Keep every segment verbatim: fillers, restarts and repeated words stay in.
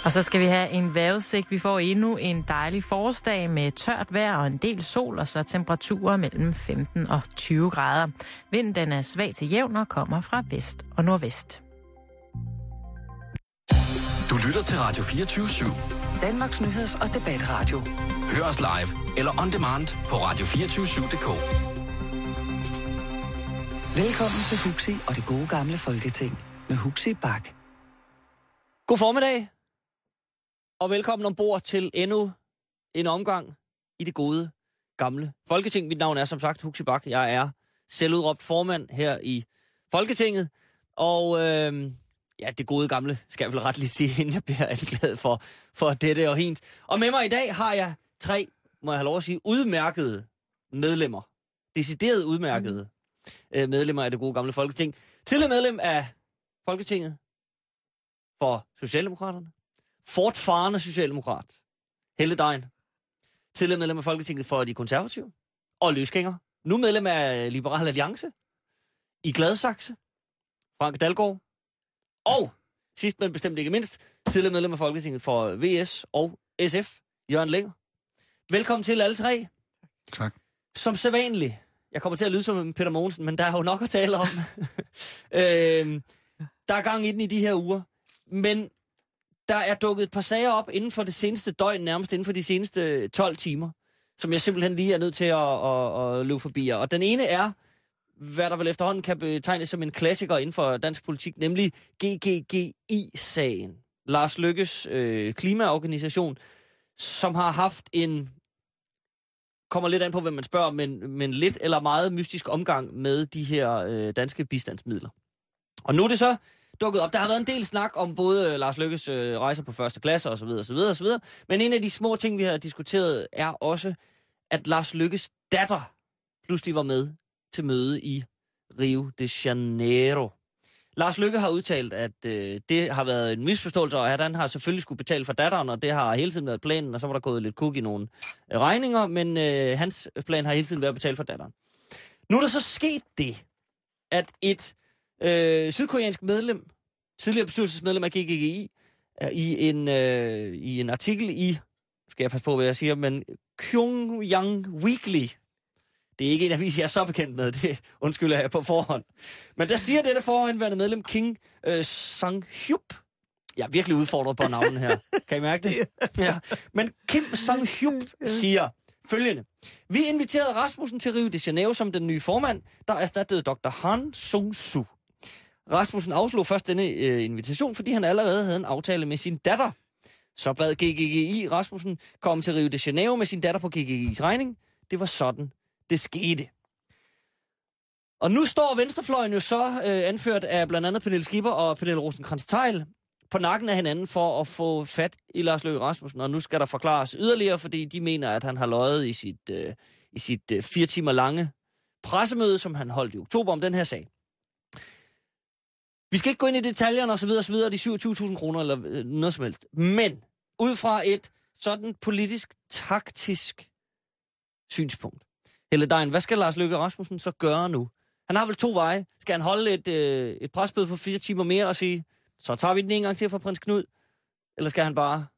Og så skal vi have en vejrudsigt. Vi får endnu en dejlig forårsdag med tørt vejr og en del sol, og så temperaturer mellem femten og tyve grader. Vinden den er svag til jævn og kommer fra vest og nordvest. Du lytter til Radio fireogtyve syv. Danmarks nyheds- og debatradio. Hør os live eller on demand på radio to fire syv punktum d k. Velkommen til Huxi og det gode gamle Folketing med Huxi Bak. God formiddag, og velkommen ombord til endnu en omgang i det gode gamle Folketing. Mit navn er som sagt Huxi Bak. Jeg er selvudråbt formand her i Folketinget, og øh, ja, det gode gamle skal jeg vel ret lige sige, inden jeg bliver anklaget for, for dette og hint. Og med mig i dag har jeg tre, må jeg have lov at sige, udmærkede medlemmer. Decideret udmærkede øh, medlemmer af det gode gamle Folketing. Tidligere medlem af Folketinget for Socialdemokraterne. Fortfarende socialdemokrat. Helle Dein. Tidligere medlem af Folketinget for de konservative. Og løsgænger. Nu medlem af Liberal Alliance. I Gladsaxe. Frank Dalgaard. Og sidst men bestemt ikke mindst, tidligere medlem af Folketinget for V S og S F. Jørgen Lenger. Velkommen til alle tre. Tak. Som sædvanligt. Jeg kommer til at lyde som Peter Mogensen, men der er jo nok at tale om. øh, der er gang i den i de her uger. Men der er dukket et par sager op inden for det seneste døgn, nærmest inden for de seneste tolv timer, som jeg simpelthen lige er nødt til at, at, at løbe forbi. Og den ene er, hvad der vel efterhånden kan betegnes som en klassiker inden for dansk politik, nemlig G G G I-sagen. Lars Løkkes øh, klimaorganisation, som har haft en, kommer lidt an på, hvem man spørger, men, men lidt eller meget mystisk omgang med de her øh, danske bistandsmidler. Og nu er det så dukket op. Der har været en del snak om både Lars Løkkes øh, rejser på første klasse osv. osv. osv. Men en af de små ting, vi har diskuteret, er også, at Lars Løkkes datter pludselig var med til møde i Rio de Janeiro. Lars Løkke har udtalt, at øh, det har været en misforståelse, og at han har selvfølgelig skulle betale for datteren, og det har hele tiden været planen, og så var der gået lidt kuk i nogle øh, regninger, men øh, hans plan har hele tiden været at betale for datteren. Nu er der så sket det, at et øh, sydkoreansk medlem, tidligere bestyrelsesmedlem af G G G I, er i en, øh, i en artikel i, nu skal jeg passe på, hvad jeg siger, men Pyongyang Weekly. Det er ikke en avis, jeg er så bekendt med, det undskylder jeg på forhånd. Men der siger dette forhåndværende medlem, Kim øh, Sang-hyup. Jeg er virkelig udfordret på navnet her. Kan I mærke det? Ja. Men Kim Sang-hyup siger følgende. Vi inviterede Rasmussen til Rio de Janeiro som den nye formand, der erstattede doktor Han Sung-soo. Rasmussen afslog først denne øh, invitation, fordi han allerede havde en aftale med sin datter. Så bad G G G I Rasmussen komme til Rio de Janeiro med sin datter på G G G I's regning. Det var sådan, det skete. Og nu står venstrefløjen jo så øh, anført af blandt andet Pernille Skipper og Pernille Rosenkrantz-Theil på nakken af hinanden for at få fat i Lars Løkke Rasmussen. Og nu skal der forklares yderligere, fordi de mener, at han har løjet i sit, øh, i sit øh, fire timer lange pressemøde, som han holdt i oktober om den her sag. Vi skal ikke gå ind i detaljerne og så videre og så videre, de syvogtyve tusind kroner eller øh, noget som helst. Men ud fra et sådan politisk, taktisk synspunkt. Helle Dein, hvad skal Lars Løkke Rasmussen så gøre nu? Han har vel to veje. Skal han holde et, øh, et presbøde på fire timer mere og sige, så tager vi den en gang til fra prins Knud? Eller skal han bare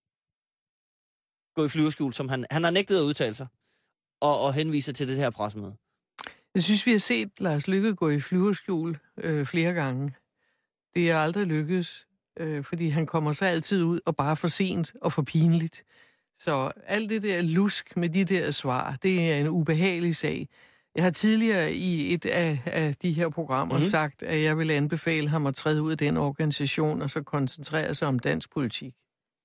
gå i flyverskjul, som han, han har nægtet at udtale sig, og, og henvise til det her pressemøde? Jeg synes, vi har set Lars Løkke gå i flyverskjul øh, flere gange. Det er aldrig lykkes, øh, fordi han kommer så altid ud og bare for sent og for pinligt. Så alt det der lusk med de der svar, det er en ubehagelig sag. Jeg har tidligere i et af, af de her programmer mm-hmm. sagt, at jeg vil anbefale ham at træde ud af den organisation og så koncentrere sig om dansk politik.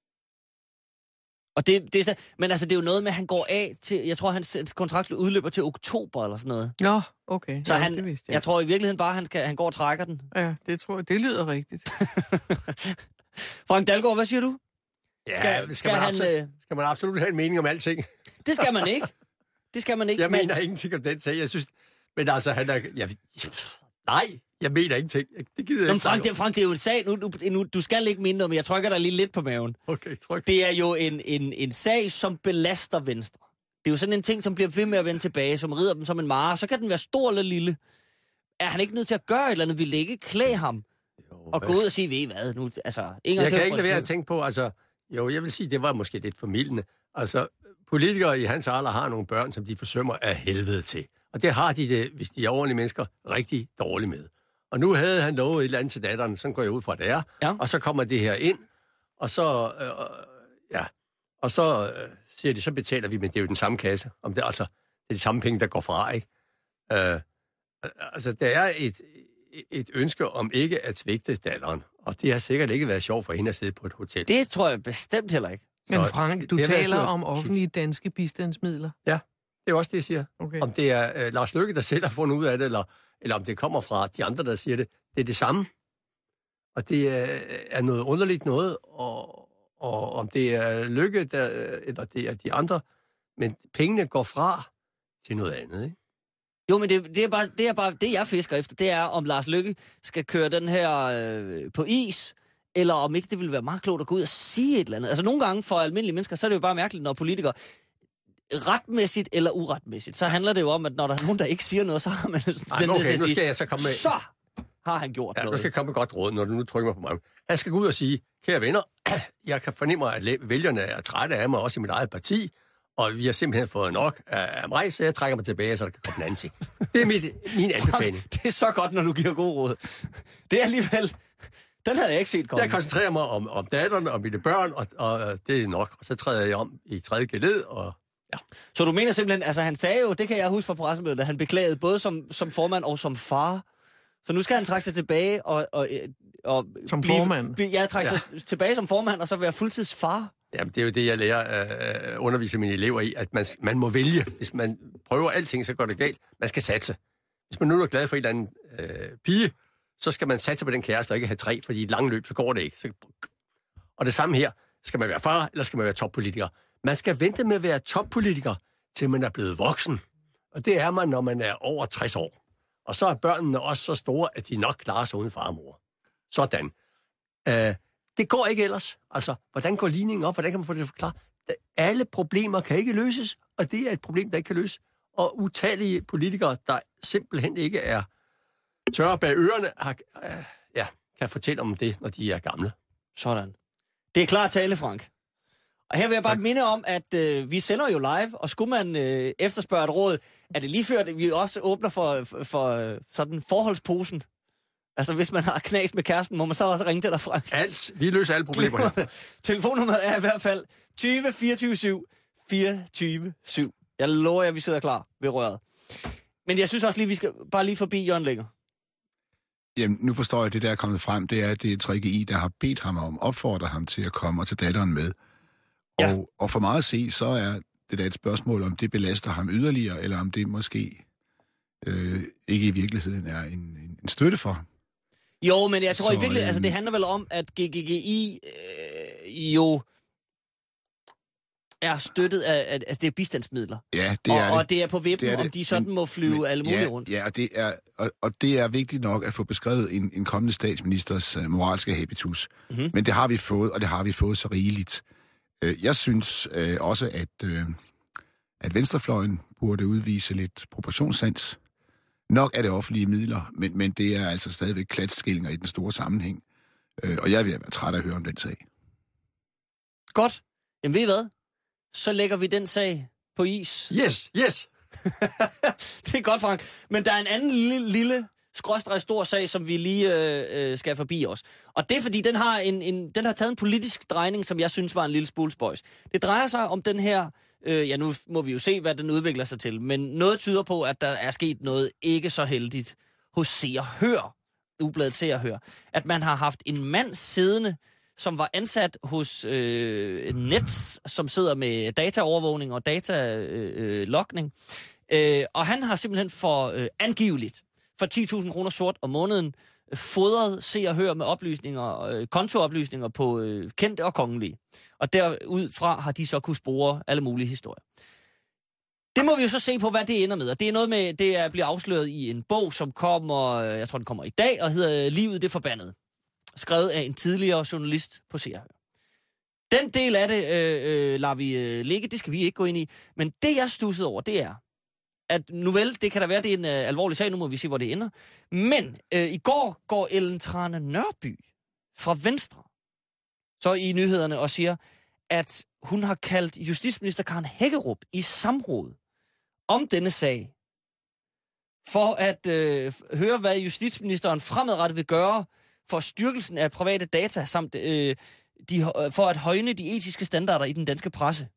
Og det, det er, men altså, det er jo noget med, at han går af til, jeg tror, hans kontrakt udløber til oktober eller sådan noget. Nå, okay. Så ja, han, det vidste jeg. jeg tror i virkeligheden bare, han, skal, han går og trækker den. Ja, det tror jeg, det lyder rigtigt. Frank Dalgaard, hvad siger du? Ja, skal, skal, skal, man han, absolut, skal man absolut have en mening om alting? Det skal man ikke. Det skal man ikke. Jeg men... mener ingenting om den sag. Jeg synes, men altså, han er... Jeg, nej, jeg mener ingenting. Det gider jeg Nå, ikke. Frank, det, Frank, det er jo en sag. Nu, nu, nu, du skal ikke minde om, jeg trykker dig lige lidt på maven. Okay, tryk. Det er jo en, en, en sag, som belaster Venstre. Det er jo sådan en ting, som bliver ved med at vende tilbage, som rider dem som en mare. Så kan den være stor eller lille. Er han ikke nødt til at gøre et eller andet? Vil det ikke klæde ham? Og gå ud og sige, ved I hvad nu? Altså, en jeg kan ikke lade være at tænke på, altså, jo, jeg vil sige, det var måske lidt formildende. Altså, politikere i hans alder har nogle børn, som de forsømmer af helvede til. Og det har de det, hvis de er ordentlige mennesker, rigtig dårligt med. Og nu havde han lovet et eller andet til datteren, sådan går jeg ud fra, det er. Ja. Og så kommer det her ind, og så, øh, ja, og så øh, siger de, så betaler vi, men det er jo den samme kasse. Om det, altså, det er de samme penge, der går fra, ikke? Øh, altså, der er et, et ønske om ikke at svigte datteren, og det har sikkert ikke været sjovt for hende at sidde på et hotel. Det tror jeg bestemt heller ikke. Men Frank, du taler om offentlige danske bistandsmidler. Ja, det er også det, jeg siger. Okay. Om det er øh, Lars Løkke, der selv har fundet ud af det, eller, eller om det kommer fra de andre, der siger det, det er det samme. Og det er, er noget underligt noget, og, og om det er Løkke, der, eller det er de andre, men pengene går fra til noget andet, ikke? Jo, men det, det, er bare, det er bare det, jeg fisker efter, det er, om Lars Løkke skal køre den her øh, på is, eller om ikke det ville være meget klogt at gå ud og sige et eller andet. Altså nogle gange for almindelige mennesker, så er det jo bare mærkeligt, når politikere retmæssigt eller uretmæssigt, så handler det jo om, at når der er nogen, der ikke siger noget, så har man sådan Ej, okay, til at sige, nu skal jeg så komme med. Så har han gjort ja, noget. Nu skal jeg komme med godt råd, når du nu trykker mig på mig. Han skal gå ud og sige, kære venner, jeg kan fornemme, at vælgerne er trætte af mig, også i mit eget parti, og vi har simpelthen fået nok af mig, så jeg trækker mig tilbage, så der kan komme en anden ting. Det er mit, min anbefaling. Det er så godt, når du giver god råd. Det er alligevel... Den havde jeg ikke set komme. Jeg koncentrerer mig om, om datteren og mine børn, og, og det er nok. Og så træder jeg om i tredje geled, og ja. Så du mener simpelthen, altså han sagde jo, det kan jeg huske fra pressemødet, at han beklagede både som, som formand og som far. Så nu skal han trække sig tilbage og... og, og som blive, formand? Blive, ja, trække ja. sig tilbage som formand, og så være fuldtidsfar. Jamen, det er jo det, jeg lærer at uh, undervise mine elever i, at man, man må vælge. Hvis man prøver alting, så går det galt. Man skal satse. Hvis man nu er glad for en eller anden uh, pige, så skal man satse på den kæreste og ikke have tre, fordi i et langt løb, så går det ikke. Så... Og det samme her. Skal man være far, eller skal man være toppolitiker? Man skal vente med at være toppolitiker, til man er blevet voksen. Og det er man, når man er over tres år. Og så er børnene også så store, at de nok klarer sig uden far og mor. Sådan. Uh, det går ikke ellers. Altså, hvordan går ligningen op? Hvordan kan man få det forklaret? Alle problemer kan ikke løses, og det er et problem, der ikke kan løses. Og utallige politikere, der simpelthen ikke er tørre bag ørerne, har, uh, ja, kan fortælle om det, når de er gamle. Sådan. Det er klar tale, Frank. Og her vil jeg bare tak. minde om, at øh, vi sender jo live, og skulle man øh, efterspørge et råd, er det lige før, at vi også åbner for, for, for øh, sådan forholdsposen. Altså, hvis man har knas med kæresten, må man så også ringe til dig, Frank. Alt. Vi løser alle problemer her. Telefonnummeret er i hvert fald tyve fireogtyve syv fireogtyve syv. Jeg lover jer, at vi sidder klar ved røret. Men jeg synes også lige, vi skal bare lige forbi Jørgen Længer. Jamen, nu forstår jeg, at det, der er kommet frem, det er, at det er tre G I, der har bedt ham om, opfordrer ham til at komme og tage datteren med. Ja. Og, og for meget at se, så er det da et spørgsmål, om det belaster ham yderligere, eller om det måske øh, ikke i virkeligheden er en, en, en støtte for. Jo, men jeg tror så, i virkeligheden, øh, altså det handler vel om, at G G G I øh, jo er støttet af, af, altså det er bistandsmidler. Ja, det er og, det. og det er på vippen, om de sådan men, må flyve men, alle mulige ja, rundt. Ja, og det, er, og, og det er vigtigt nok at få beskrevet en, en kommende statsministers uh, moralske habitus. Mm-hmm. Men det har vi fået, og det har vi fået så rigeligt. Uh, jeg synes uh, også, at, uh, at venstrefløjen burde udvise lidt proportionssans. Nok er det offentlige midler, men, men det er altså stadigvæk klatskillinger i den store sammenhæng. Uh, og jeg vil være træt af at høre om den sag. Godt. Jamen ved I hvad? Så lægger vi den sag på is. Yes, yes. Det er godt, Frank. Men der er en anden lille, lille skråstreg stor sag, som vi lige øh, skal forbi os. Og det er, fordi den har, en, en, den har taget en politisk drejning, som jeg synes var en lille smule spøjs. Det drejer sig om den her... Øh, ja, nu må vi jo se, hvad den udvikler sig til. Men noget tyder på, at der er sket noget ikke så heldigt hos Se og Hør. Ubladet Se og Hør. At man har haft en mand siddende, som var ansat hos øh, Nets, som sidder med dataovervågning og datalogning. Øh, øh, og han har simpelthen for øh, angiveligt for ti tusind kroner sort om måneden fodret Se og Hør med oplysninger, øh, kontooplysninger på øh, kendte og kongelige. Og derudfra har de så kunne spore alle mulige historier. Det må vi jo så se på, hvad det ender med. Og det er noget med, det er, bliver afsløret i en bog, som kommer, jeg tror den kommer i dag, og hedder Livet det forbandede. Skrevet af en tidligere journalist på Se og Hør. Den del af det øh, øh, lader vi øh, ligge, det skal vi ikke gå ind i. Men det, jeg stussede over, det er, at nu vel, det kan da være, det er en uh, alvorlig sag, nu må vi se, hvor det ender. Men uh, i går går Ellen Trane Nørby fra Venstre så i nyhederne og siger, at hun har kaldt justitsminister Karen Hækkerup i samråd om denne sag, for at øh, høre, hvad justitsministeren fremadrettet vil gøre for styrkelsen af private data, samt øh, de, for at højne de etiske standarder i den danske presse.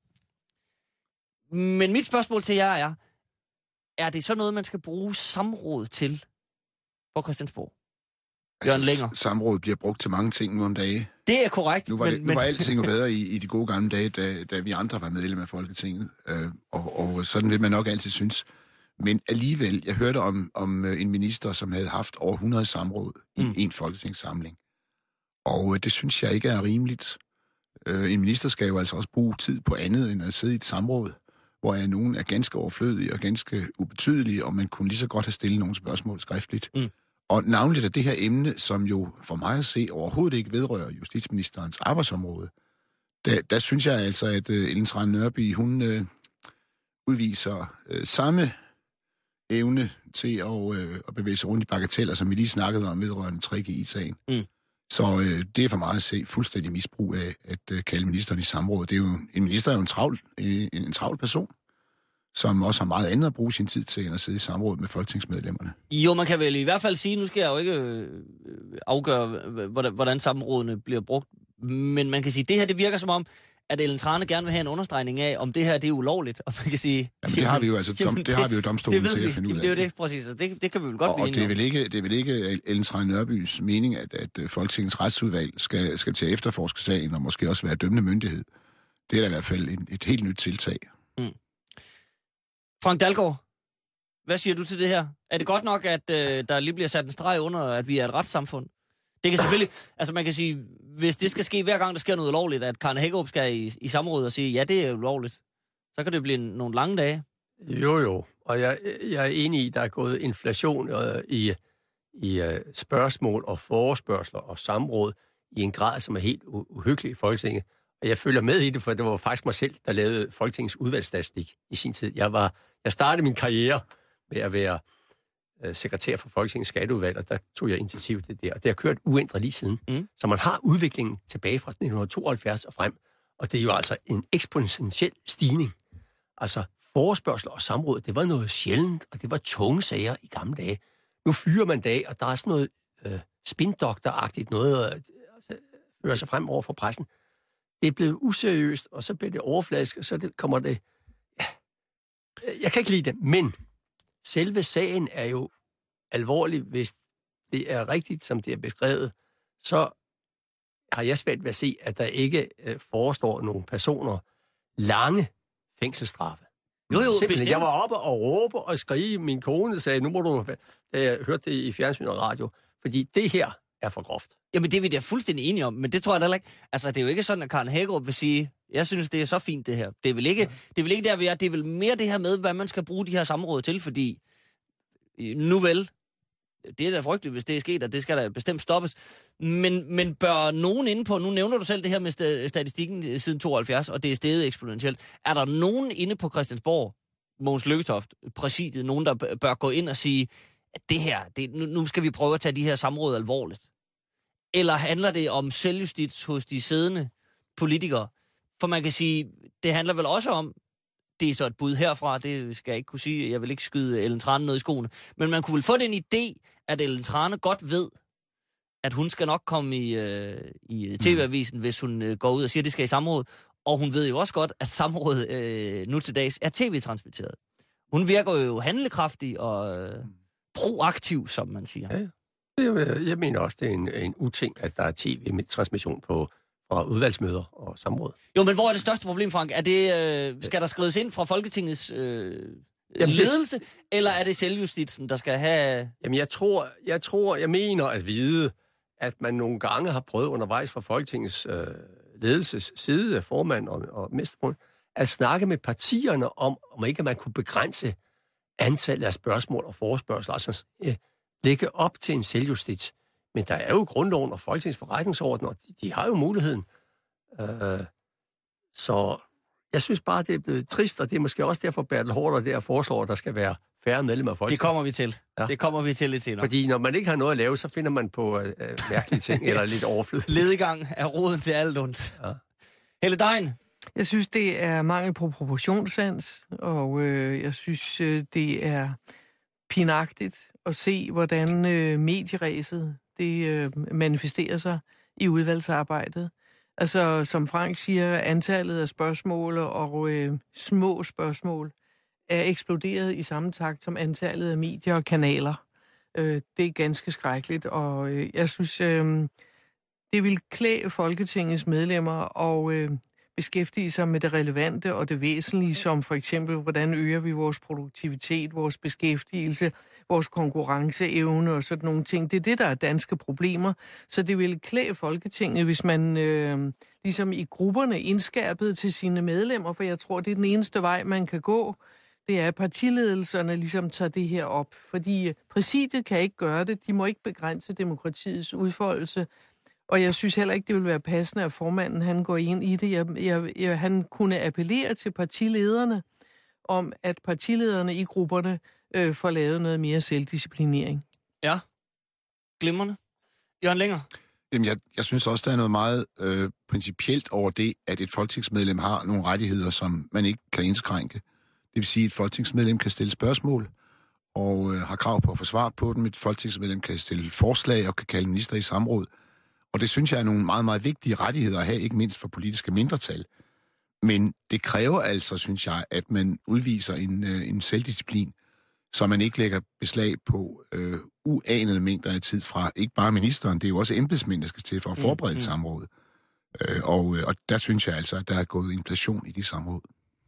Men mit spørgsmål til jer er, er det så noget, man skal bruge samråd til på Christiansborg? Jørgen Længer. Altså, samrådet bliver brugt til mange ting nu om dagen. Det er korrekt. Nu var, men, det, nu men... var alting jo bedre i, i de gode gamle dage, da, da vi andre var medlem af Folketinget. Øh, og, og sådan vil man nok altid synes. Men alligevel, jeg hørte om, om en minister, som havde haft over hundrede samråd i mm. en folketingssamling. Og øh, det synes jeg ikke er rimeligt. Øh, en minister skal jo altså også bruge tid på andet, end at sidde i et samråd, hvor er nogen er ganske overflødige og ganske ubetydelige, og man kunne lige så godt have stillet nogle spørgsmål skriftligt. Mm. Og navnligt af det her emne, som jo for mig at se overhovedet ikke vedrører justitsministerens arbejdsområde, der, der synes jeg altså, at uh, Ellen Trane Nørby, hun uh, udviser uh, samme evne til at, uh, at bevæge sig rundt i bagateller, som vi lige snakkede om vedrørende tre G I-sagen. Mm. Så uh, det er for mig at se fuldstændig misbrug af at uh, kalde ministeren i samråd. Det er jo, en minister er jo en travl, en, en travl person, som også har meget andet at bruge sin tid til, end at sidde i samråd med folketingsmedlemmerne. Jo, man kan vel i hvert fald sige, nu skal jeg jo ikke øh, afgøre, hvordan, hvordan samrådene bliver brugt, men man kan sige, det her det virker som om, at Ellen Trane gerne vil have en understregning af, om det her det er ulovligt, og man kan sige... Jamen, det har vi jo altså dom, det, det har vi jo domstolen til at finde ud af. Det er jo det, præcis, og det, det kan vi vel godt og, blive og det er vel ikke, det er vel ikke Ellen Trane Nørbys mening, at, at Folketingets retsudvalg skal, skal til at efterforske sagen, og måske også være dømmende myndighed. Det er da i hvert fald et, et helt nyt tiltag. Mm. Frank Dalgaard, hvad siger du til det her? Er det godt nok, at øh, der lige bliver sat en streg under, at vi er et retssamfund? Det kan selvfølgelig, altså man kan sige, hvis det skal ske hver gang, der sker noget ulovligt, at Karen Hækkerup skal i, i samråd og sige, ja, det er ulovligt, så kan det blive nogle lange dage. Jo, jo, og jeg, jeg er enig i, at der er gået inflation øh, i, i øh, spørgsmål og forespørgsler og samråd i en grad, som er helt uhyggelig i Folketinget. Og jeg følger med i det, for det var faktisk mig selv, der lavede Folketingets udvalgsstatistik i sin tid. Jeg, var, jeg startede min karriere med at være øh, sekretær for Folketingets skatteudvalg, og der tog jeg initiativ til det. Og det har kørt uændret lige siden. Mm. Så man har udviklingen tilbage fra nitten tooghalvfjerds og frem, og det er jo altså en eksponentiel stigning. Altså forespørgsler og samråd, det var noget sjældent, og det var tunge sager i gamle dage. Nu fyrer man dag, og der er sådan noget øh, spindokteragtigt noget, øh, fører sig frem over for pressen. Det er blevet useriøst, og så bliver det overfladisk, og så det, kommer det... Ja, jeg kan ikke lide det, men selve sagen er jo alvorlig. Hvis det er rigtigt, som det er beskrevet, så har jeg svært ved at se, at der ikke øh, forestår nogle personer lange fængselsstraffe. Jo, jo, bestemt. Jeg var oppe og råbe og skrige. Min kone sagde, nu må du... Da jeg hørte det i fjernsyn og radio, fordi det her er for groft. Jamen, det er vi da fuldstændig enige om, men det tror jeg heller ikke. Altså, det er jo ikke sådan, at Karen Hækkerup vil sige, jeg synes, det er så fint, det her. Det er vel ikke, det er vel ikke der, vi er. Det er vel mere det her med, hvad man skal bruge de her samråd til, fordi nu vel, det er da frygteligt, hvis det er sket, og det skal da bestemt stoppes. Men, men bør nogen inde på, nu nævner du selv det her med statistikken siden tooghalvfjerds, og det er steget eksponentielt. Er der nogen inde på Christiansborg, Mogens Lykketoft, præsidiet, nogen, der bør gå ind og sige, at det her, det, nu, nu skal vi prøve at tage de her samråd alvorligt? Eller handler det om selvjustits hos de siddende politikere? For man kan sige, det handler vel også om, det er så et bud herfra, det skal jeg ikke kunne sige, jeg vil ikke skyde Ellen Trane noget i skoene, men man kunne vel få den idé, at Ellen Trane godt ved, at hun skal nok komme i, øh, i T V-avisen, hvis hun øh, går ud og siger, at det skal i samråd. Og hun ved jo også godt, at samrådet øh, nu til dags er tv-transmitteret. Hun virker jo handlekraftig og øh, proaktiv, som man siger. Ja, jeg, jeg mener også, det er en, en uting, at der er tv-transmission på fra udvalgsmøder og samråd. Jo, men hvor er det største problem, Frank? Er det, øh, skal der skrives ind fra Folketingets øh, Jamen, ledelse, det... eller er det selvjustitsen, der skal have... Jamen, jeg tror, jeg tror, jeg mener at vide, at man nogle gange har prøvet undervejs fra Folketingets øh, ledelses side, formand og, og mesterbrund, at snakke med partierne om, om ikke man kunne begrænse antallet af spørgsmål og forespørgsler, altså øh, lægge op til en selvjustits. Men der er jo grundloven og Folketingets forretningsorden, og de, de har jo muligheden. Øh, så Jeg synes bare, det er blevet trist, og det er måske også derfor, Bertel Haarder der foreslår, at der skal være færre medlemmer af Folketinget. Det kommer vi til. Ja. Det kommer vi til lidt senere. Fordi når man ikke har noget at lave, så finder man på øh, mærkelige ting, eller lidt overflødigt. Ledegang er roden til alt ondt. Ja. Helle Dein. Jeg synes, det er mangel på proportionssans, og øh, jeg synes, øh, det er pinagtigt at se, hvordan øh, medieræset det øh, manifesterer sig i udvalgsarbejdet. Altså, som Frank siger, antallet af spørgsmål og øh, små spørgsmål er eksploderet i samme takt som antallet af medier og kanaler. Øh, det er ganske skrækkeligt, og øh, jeg synes, øh, det vil klæde Folketingets medlemmer og øh, beskæftige sig med det relevante og det væsentlige, som for eksempel, hvordan øger vi vores produktivitet, vores beskæftigelse, vores konkurrenceevne og sådan nogle ting. Det er det, der er danske problemer. Så det vil klæde Folketinget, hvis man øh, ligesom i grupperne indskærpede til sine medlemmer, for jeg tror, det er den eneste vej, man kan gå. Det er, at partiledelserne ligesom tager det her op. Fordi præsidiet kan ikke gøre det. De må ikke begrænse demokratiets udfoldelse. Og jeg synes heller ikke, det vil være passende, at formanden han går ind i det. Jeg, jeg, jeg, han kunne appellere til partilederne om, at partilederne i grupperne øh, får lavet noget mere selvdisciplinering. Ja, glimrende. Jørgen Lenger? Jamen, jeg, jeg synes også, der er noget meget øh, principielt over det, at et folketingsmedlem har nogle rettigheder, som man ikke kan indskrænke. Det vil sige, at et folketingsmedlem kan stille spørgsmål og øh, har krav på at få svar på dem. Et folketingsmedlem kan stille forslag og kan kalde minister i samråd. Og det synes jeg er nogle meget, meget vigtige rettigheder at have, ikke mindst for politiske mindretal. Men det kræver altså, synes jeg, at man udviser en, øh, en selvdisciplin, så man ikke lægger beslag på øh, uanede mængder af tid fra ikke bare ministeren, det er jo også embedsmænd, der skal til for at forberede et samråd. Øh, og, øh, og der synes jeg altså, at der er gået inflation i de samråd.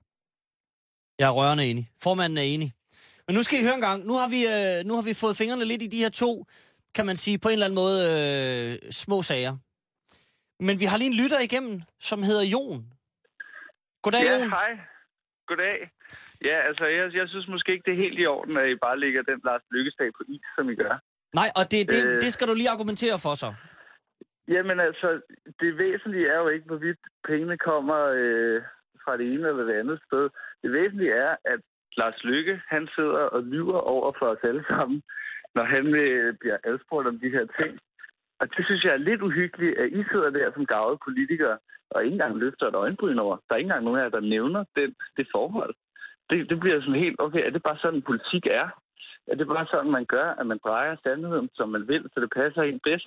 Jeg er rørende enig. Formanden er enig. Men nu skal I høre en gang. Nu har vi, øh, nu har vi fået fingrene lidt i de her to, kan man sige, på en eller anden måde øh, små sager. Men vi har lige en lytter igennem, som hedder Jon. Goddag, ja, Jon. hej. Goddag. Ja, altså, jeg, jeg synes måske ikke, det er helt i orden, at I bare lægger den Lars Løkke-sag på is, som I gør. Nej, og det, det, øh, det skal du lige argumentere for, så. Jamen altså, det væsentlige er jo ikke, hvorvidt pengene kommer øh, fra det ene eller det andet sted. Det væsentlige er, at Lars Løkke, han sidder og lyver over for os alle sammen, når han øh, bliver adspurgt om de her ting. Og det synes jeg er lidt uhyggeligt, at I sidder der som gavede politikere, og ikke engang løfter et øjenbryn over. Der er ikke engang nogen af jer, der nævner den, det forhold. Det, det bliver sådan helt, okay, er det bare sådan, politik er? Er det bare sådan, man gør, at man drejer sandheden, som man vil, så det passer en bedst?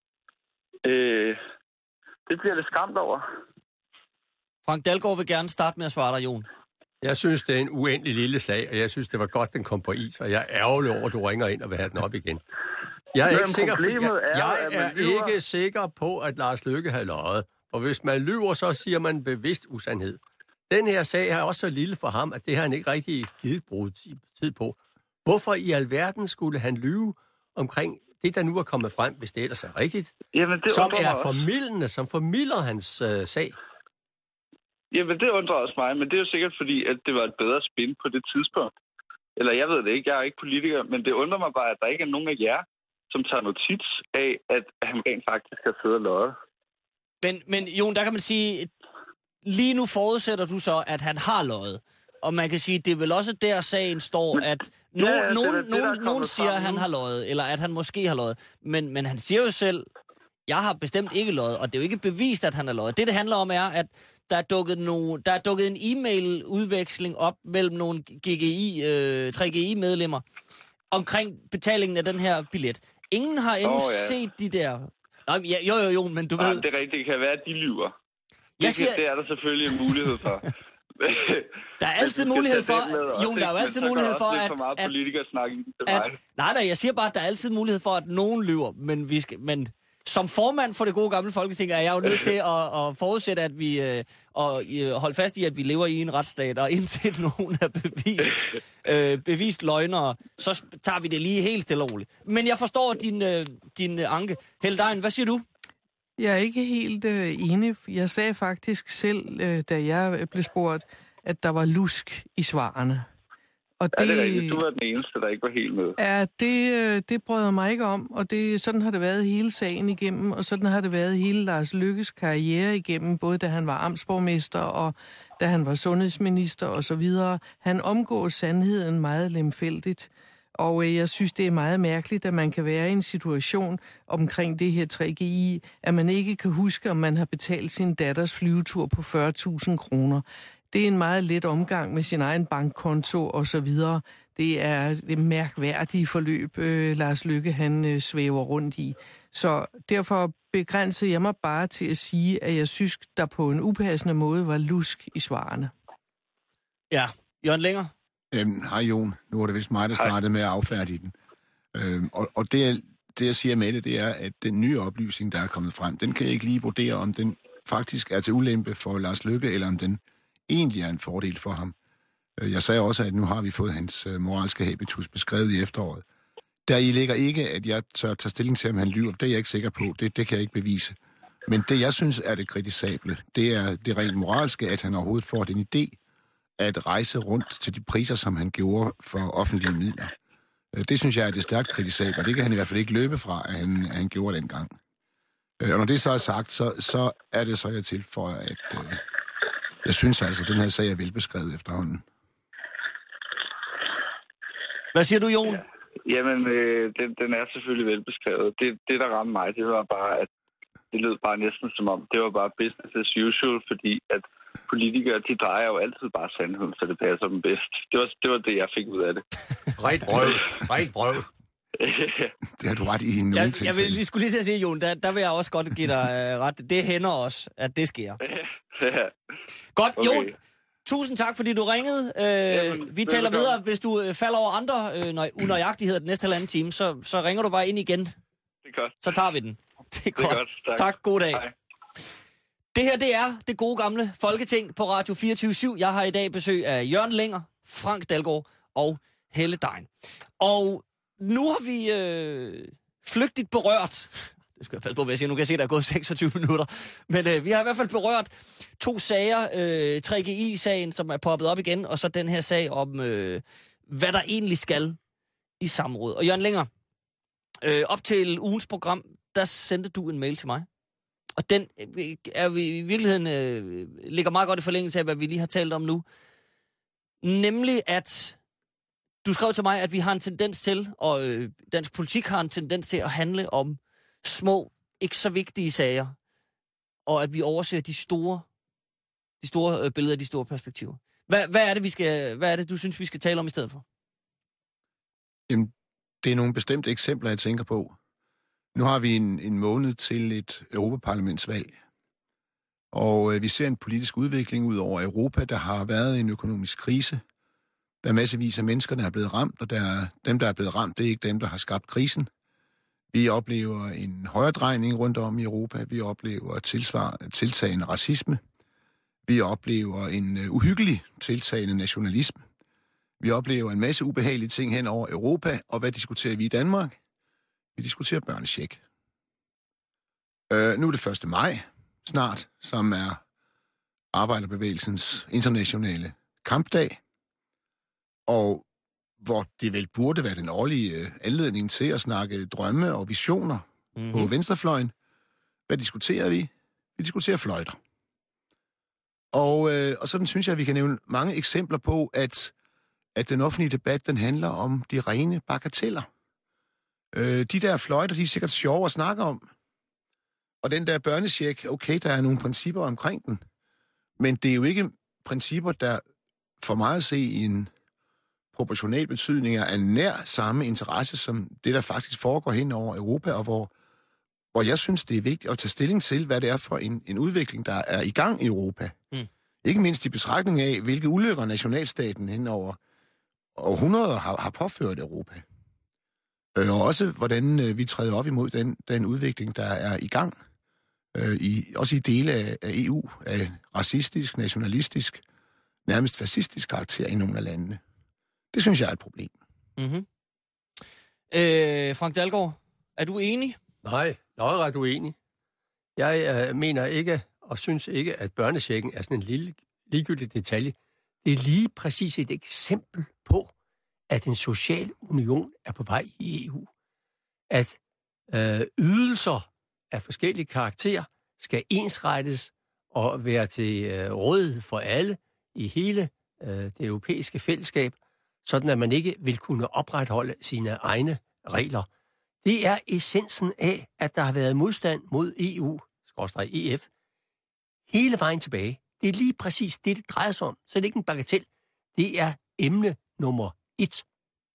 Øh, det bliver lidt skræmt over. Frank Dalgaard vil gerne starte med at svare dig, Jon. Jeg synes, det er en uendelig lille sag, og jeg synes, det var godt, den kom på is, og jeg er ærgerlig over, at du ringer ind og vil have den op igen. Jeg er, ikke sikker, på, jeg, jeg er ikke sikker på, at Lars Løkke har løjet. Og hvis man lyver, så siger man bevidst usandhed. Den her sag er også så lille for ham, at det har han ikke rigtig givet brugt tid på. Hvorfor i alverden skulle han lyve omkring det, der nu er kommet frem, hvis det ellers er rigtigt? Jamen, det som er formildende, som formilder hans øh, sag. Jamen, det undrer også mig, men det er jo sikkert fordi, at det var et bedre spin på det tidspunkt. Eller jeg ved det ikke, jeg er ikke politiker, men det undrer mig bare, at der ikke er nogen af jer, som tager notits af, at han rent faktisk har siddet og løjet. Men, men Jon, der kan man sige, lige nu forudsætter du så, at han har løjet. Og man kan sige, det er vel også der sagen står, men, at no, ja, ja, nogen, det, det, nogen, nogen siger, at han har løjet, eller at han måske har løjet. Men, men han siger jo selv, jeg har bestemt ikke løjet, og det er jo ikke bevist, at han har løjet. Det, det handler om, er, at der er dukket, no, der er dukket en e-mail-udveksling op mellem nogle G G I, øh, tre G I-medlemmer omkring betalingen af den her billet. Ingen har endnu oh, ja. set de der... Nå, ja, jo, jo, jo, men du Nej, ved... det er rigtigt, det kan være, at de lyver. Jeg det, siger... kan, det er der selvfølgelig en mulighed for. Der er altid mulighed for... Jo, der er jo altid mulighed for, at... for meget at, politikersnak i det at nej, nej, jeg siger bare, at der er altid mulighed for, at nogen lyver, men vi skal... Men som formand for det gode gamle Folketing er jeg jo nødt til at, at forudsætte, at vi øh, og, øh, holde fast i, at vi lever i en retsstat, og indtil nogen er bevist, øh, bevist løgnere, så tager vi det lige helt stille og roligt. Men jeg forstår din, øh, din øh, anke. Helle Dein, hvad siger du? Jeg er ikke helt øh, enig. Jeg sagde faktisk selv, øh, da jeg blev spurgt, at der var lusk i svarene. Og Ja, det, det er rigtigt. Du var den eneste, der ikke var helt med. Ja, det, det brød jeg mig ikke om, og det, sådan har det været hele sagen igennem, og sådan har det været hele Lars Løkkes karriere igennem, både da han var amtsborgmester og da han var sundhedsminister og så videre. Han omgår sandheden meget lemfældigt, og jeg synes, det er meget mærkeligt, at man kan være i en situation omkring det her tre G I, at man ikke kan huske, om man har betalt sin datters flyvetur på fyrre tusind kroner. Det er en meget let omgang med sin egen bankkonto og så videre. Det er det mærkværdige forløb, øh, Lars Løkke han øh, svæver rundt i. Så derfor begrænsede jeg mig bare til at sige, at jeg synes, der på en upassende måde var lusk i svarene. Ja, Jørgen Lenger. Øhm, hej Jon, nu var det vist mig, der startede med at affærdige den. Øhm, og og det, det, jeg siger med det, det er, at den nye oplysning, der er kommet frem, den kan jeg ikke lige vurdere, om den faktisk er til ulempe for Lars Løkke, eller om den egentlig er en fordel for ham. Jeg sagde også, at nu har vi fået hans moralske habitus beskrevet i efteråret. Der i ligger ikke, at jeg tør tage stilling til, om han lyver. Det er jeg ikke sikker på. Det, det kan jeg ikke bevise. Men det, jeg synes er det kritisable, det er det rent moralske, at han overhovedet får den idé at rejse rundt til de priser, som han gjorde for offentlige midler. Det synes jeg er det stærkt kritisable, og det kan han i hvert fald ikke løbe fra, at han, at han gjorde dengang. Og når det så er sagt, så, så er det så, jeg tilføjer, at øh, jeg synes altså, at den her sag er velbeskrevet efterhånden. Hvad siger du, Jon? Ja. Jamen, øh, den, den er selvfølgelig velbeskrevet. Det, det, der ramte mig, det var bare, at det lød bare næsten som om, det var bare business as usual, fordi at politikere, de drejer jo altid bare sandheden, så det passer dem bedst. Det var det, var det jeg fik ud af det. Rigt brød. Rigt brød. Det har du ret i nogle jeg, tilfælde. Jeg vil lige skulle lige til at sige, Jon, der, der vil jeg også godt give dig uh, ret. Det hænder også, at det sker. Godt, okay. Jon. Tusind tak, fordi du ringede. Øh, Jamen, vi taler videre. Hvis du øh, falder over andre øh, unøjagtigheder den næste halvanden time, så, så ringer du bare ind igen. Det er godt. Så tager vi den. Det er godt. Det er godt. Tak. tak. God dag. Hej. Det her, det er det gode gamle Folketing på Radio fireogtyve syv. Jeg har i dag besøg af Jørgen Lenger, Frank Dalgaard og Helle Dein. Og nu har vi øh, flygtigt berørt... Det skal jeg passe på, hvad jeg siger. Nu kan jeg se, at der er gået seksogtyve minutter. Men øh, vi har i hvert fald berørt to sager. Øh, tre G I-sagen, som er poppet op igen, og så den her sag om, øh, hvad der egentlig skal i samråd. Og Jørgen Lenger, øh, op til ugens program, der sendte du en mail til mig. Og den øh, er vi, i virkeligheden øh, ligger meget godt i forlængelse af, hvad vi lige har talt om nu. Nemlig at du skrev til mig, at vi har en tendens til, og øh, dansk politik har en tendens til at handle om små, ikke så vigtige sager, og at vi overser de store, de store øh, billeder, de store perspektiver. Hvad, hvad er det, vi skal, hvad er det, du synes, vi skal tale om i stedet for? Jamen, det er nogle bestemte eksempler, jeg tænker på. Nu har vi en, en måned til et europaparlamentsvalg, og øh, vi ser en politisk udvikling ud over Europa. Der har været en økonomisk krise. Der er massevis af mennesker, der er blevet ramt, og der er, dem, der er blevet ramt, det er ikke dem, der har skabt krisen. Vi oplever en højredrejning rundt om i Europa. Vi oplever tilsvar, tiltagende racisme. Vi oplever en uh, uhyggelig tiltagende nationalisme. Vi oplever en masse ubehagelige ting hen over Europa. Og hvad diskuterer vi i Danmark? Vi diskuterer børnecheck. Uh, nu er det første maj snart, som er Arbejderbevægelsens internationale kampdag. Og hvor det vel burde være den årlige anledning til at snakke drømme og visioner mm-hmm. på venstrefløjen. Hvad diskuterer vi? Vi diskuterer fløjter. Og, øh, og sådan synes jeg, at vi kan nævne mange eksempler på, at, at den offentlige debat, den handler om de rene bagateller. Øh, de der fløjter, de er sikkert sjove at snakke om. Og den der børnecheck, okay, der er nogle principper omkring den. Men det er jo ikke principper, der for mig at se i en proportional betydning er nær samme interesse som det, der faktisk foregår hen over Europa, og hvor, hvor jeg synes, det er vigtigt at tage stilling til, hvad det er for en, en udvikling, der er i gang i Europa. Mm. Ikke mindst i betragtning af, hvilke ulykker nationalstaten hen over århundreder har, har påført Europa. Og også, hvordan vi træder op imod den, den udvikling, der er i gang. I, også i dele af, af E U, af racistisk, nationalistisk, nærmest fascistisk karakter i nogle af landene. Det synes jeg er et problem. Mm-hmm. Øh, Frank Dalgaard, er du enig? Nej, jeg er ret uenig. Jeg øh, mener ikke, og synes ikke, at børnechecken er sådan en lille, ligegyldig detalje. Det er lige præcis et eksempel på, at en social union er på vej i E U. At øh, ydelser af forskellige karakterer skal ensrettes og være til øh, rådighed for alle i hele øh, det europæiske fællesskab, sådan at man ikke vil kunne opretholde sine egne regler. Det er essensen af, at der har været modstand mod E U, skråstreg E F, hele vejen tilbage. Det er lige præcis det, det drejer sig om. Så det er ikke en bagatel. Det er emne nummer et.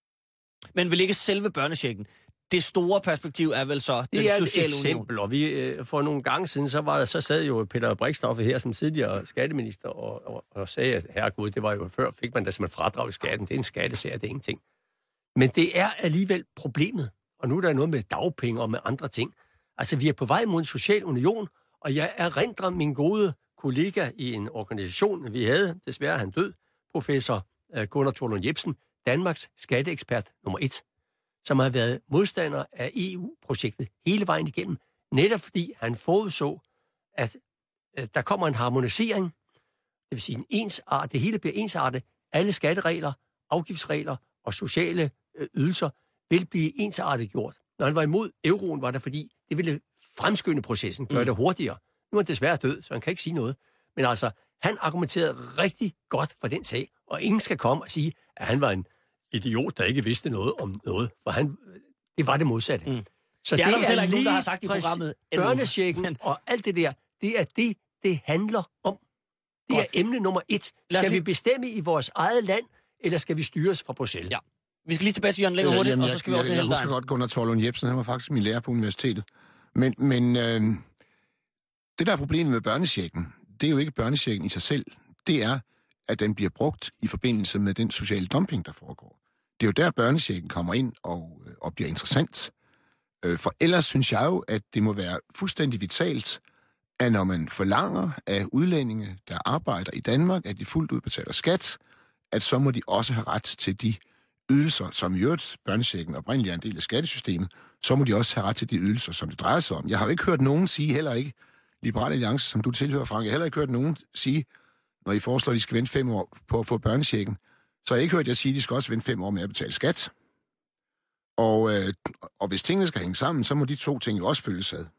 Men vel ikke selve børnechecken? Det store perspektiv er vel så den det er sociale et eksempel, union. og vi, øh, for nogle gange siden, så, var der, så sad jo Peter Brixtoffe her som tidligere skatteminister og, og, og sagde, at herregud, det var jo før, fik man da simpelthen fradrag i skatten. Det er en skattesag, det er ingenting. Men det er alligevel problemet, og nu er der noget med dagpenge og med andre ting. Altså, vi er på vej mod en social union, og jeg erindrer min gode kollega i en organisation, vi havde, desværre han død, professor Gunnar Thorlund Jepsen, Danmarks skatteekspert nummer et, som har været modstander af E U-projektet hele vejen igennem, netop fordi han forudså, at øh, der kommer en harmonisering, det vil sige en ensart, det hele bliver ensartet, alle skatteregler, afgiftsregler og sociale øh, ydelser vil blive ensartet gjort. Når han var imod euroen, var det fordi, det ville fremskynde processen, gøre det hurtigere. Nu er han desværre død, så han kan ikke sige noget. Men altså, han argumenterede rigtig godt for den sag, og ingen skal komme og sige, at han var en idiot, der ikke vidste noget om noget, for han, det var det modsatte. Mm. Så det er det der heller ikke nogen, der har lige sagt i programmet. Børnechecken men... og alt det der, det er det, det handler om. Det godt. Er emne nummer et. Skal lige... vi bestemme i vores eget land, eller skal vi styres fra Bruxelles? Ja. Vi skal lige tilbage til Jørgen Længer hurtigt, øh, og så skal vi over til Helledejen. Jeg husker godt Gunnar Thorlund Jepsen, han var faktisk min lærer på universitetet. Men, men øh, det, der er problemet med børnechecken, det er jo ikke børnechecken i sig selv. Det er, at den bliver brugt i forbindelse med den sociale dumping, der foregår. Det er jo der, børnechecken kommer ind og, og bliver interessant. For ellers synes jeg jo, at det må være fuldstændig vitalt, at når man forlanger af udlændinge, der arbejder i Danmark, at de fuldt ud betaler skat, at så må de også have ret til de ydelser, som i øvrigt børnechecken oprindeligt er en del af skattesystemet, så må de også have ret til de ydelser, som det drejer sig om. Jeg har jo ikke hørt nogen sige, heller ikke Liberal Alliance, som du tilhører, Frank, jeg har heller ikke hørt nogen sige, når I foreslår, at de skal vente fem år på at få børnechecken, så har jeg ikke hørt jer sige, at de skal også vente fem år med at betale skat. Og, øh, og hvis tingene skal hænge sammen, så må de to ting jo også følges ad.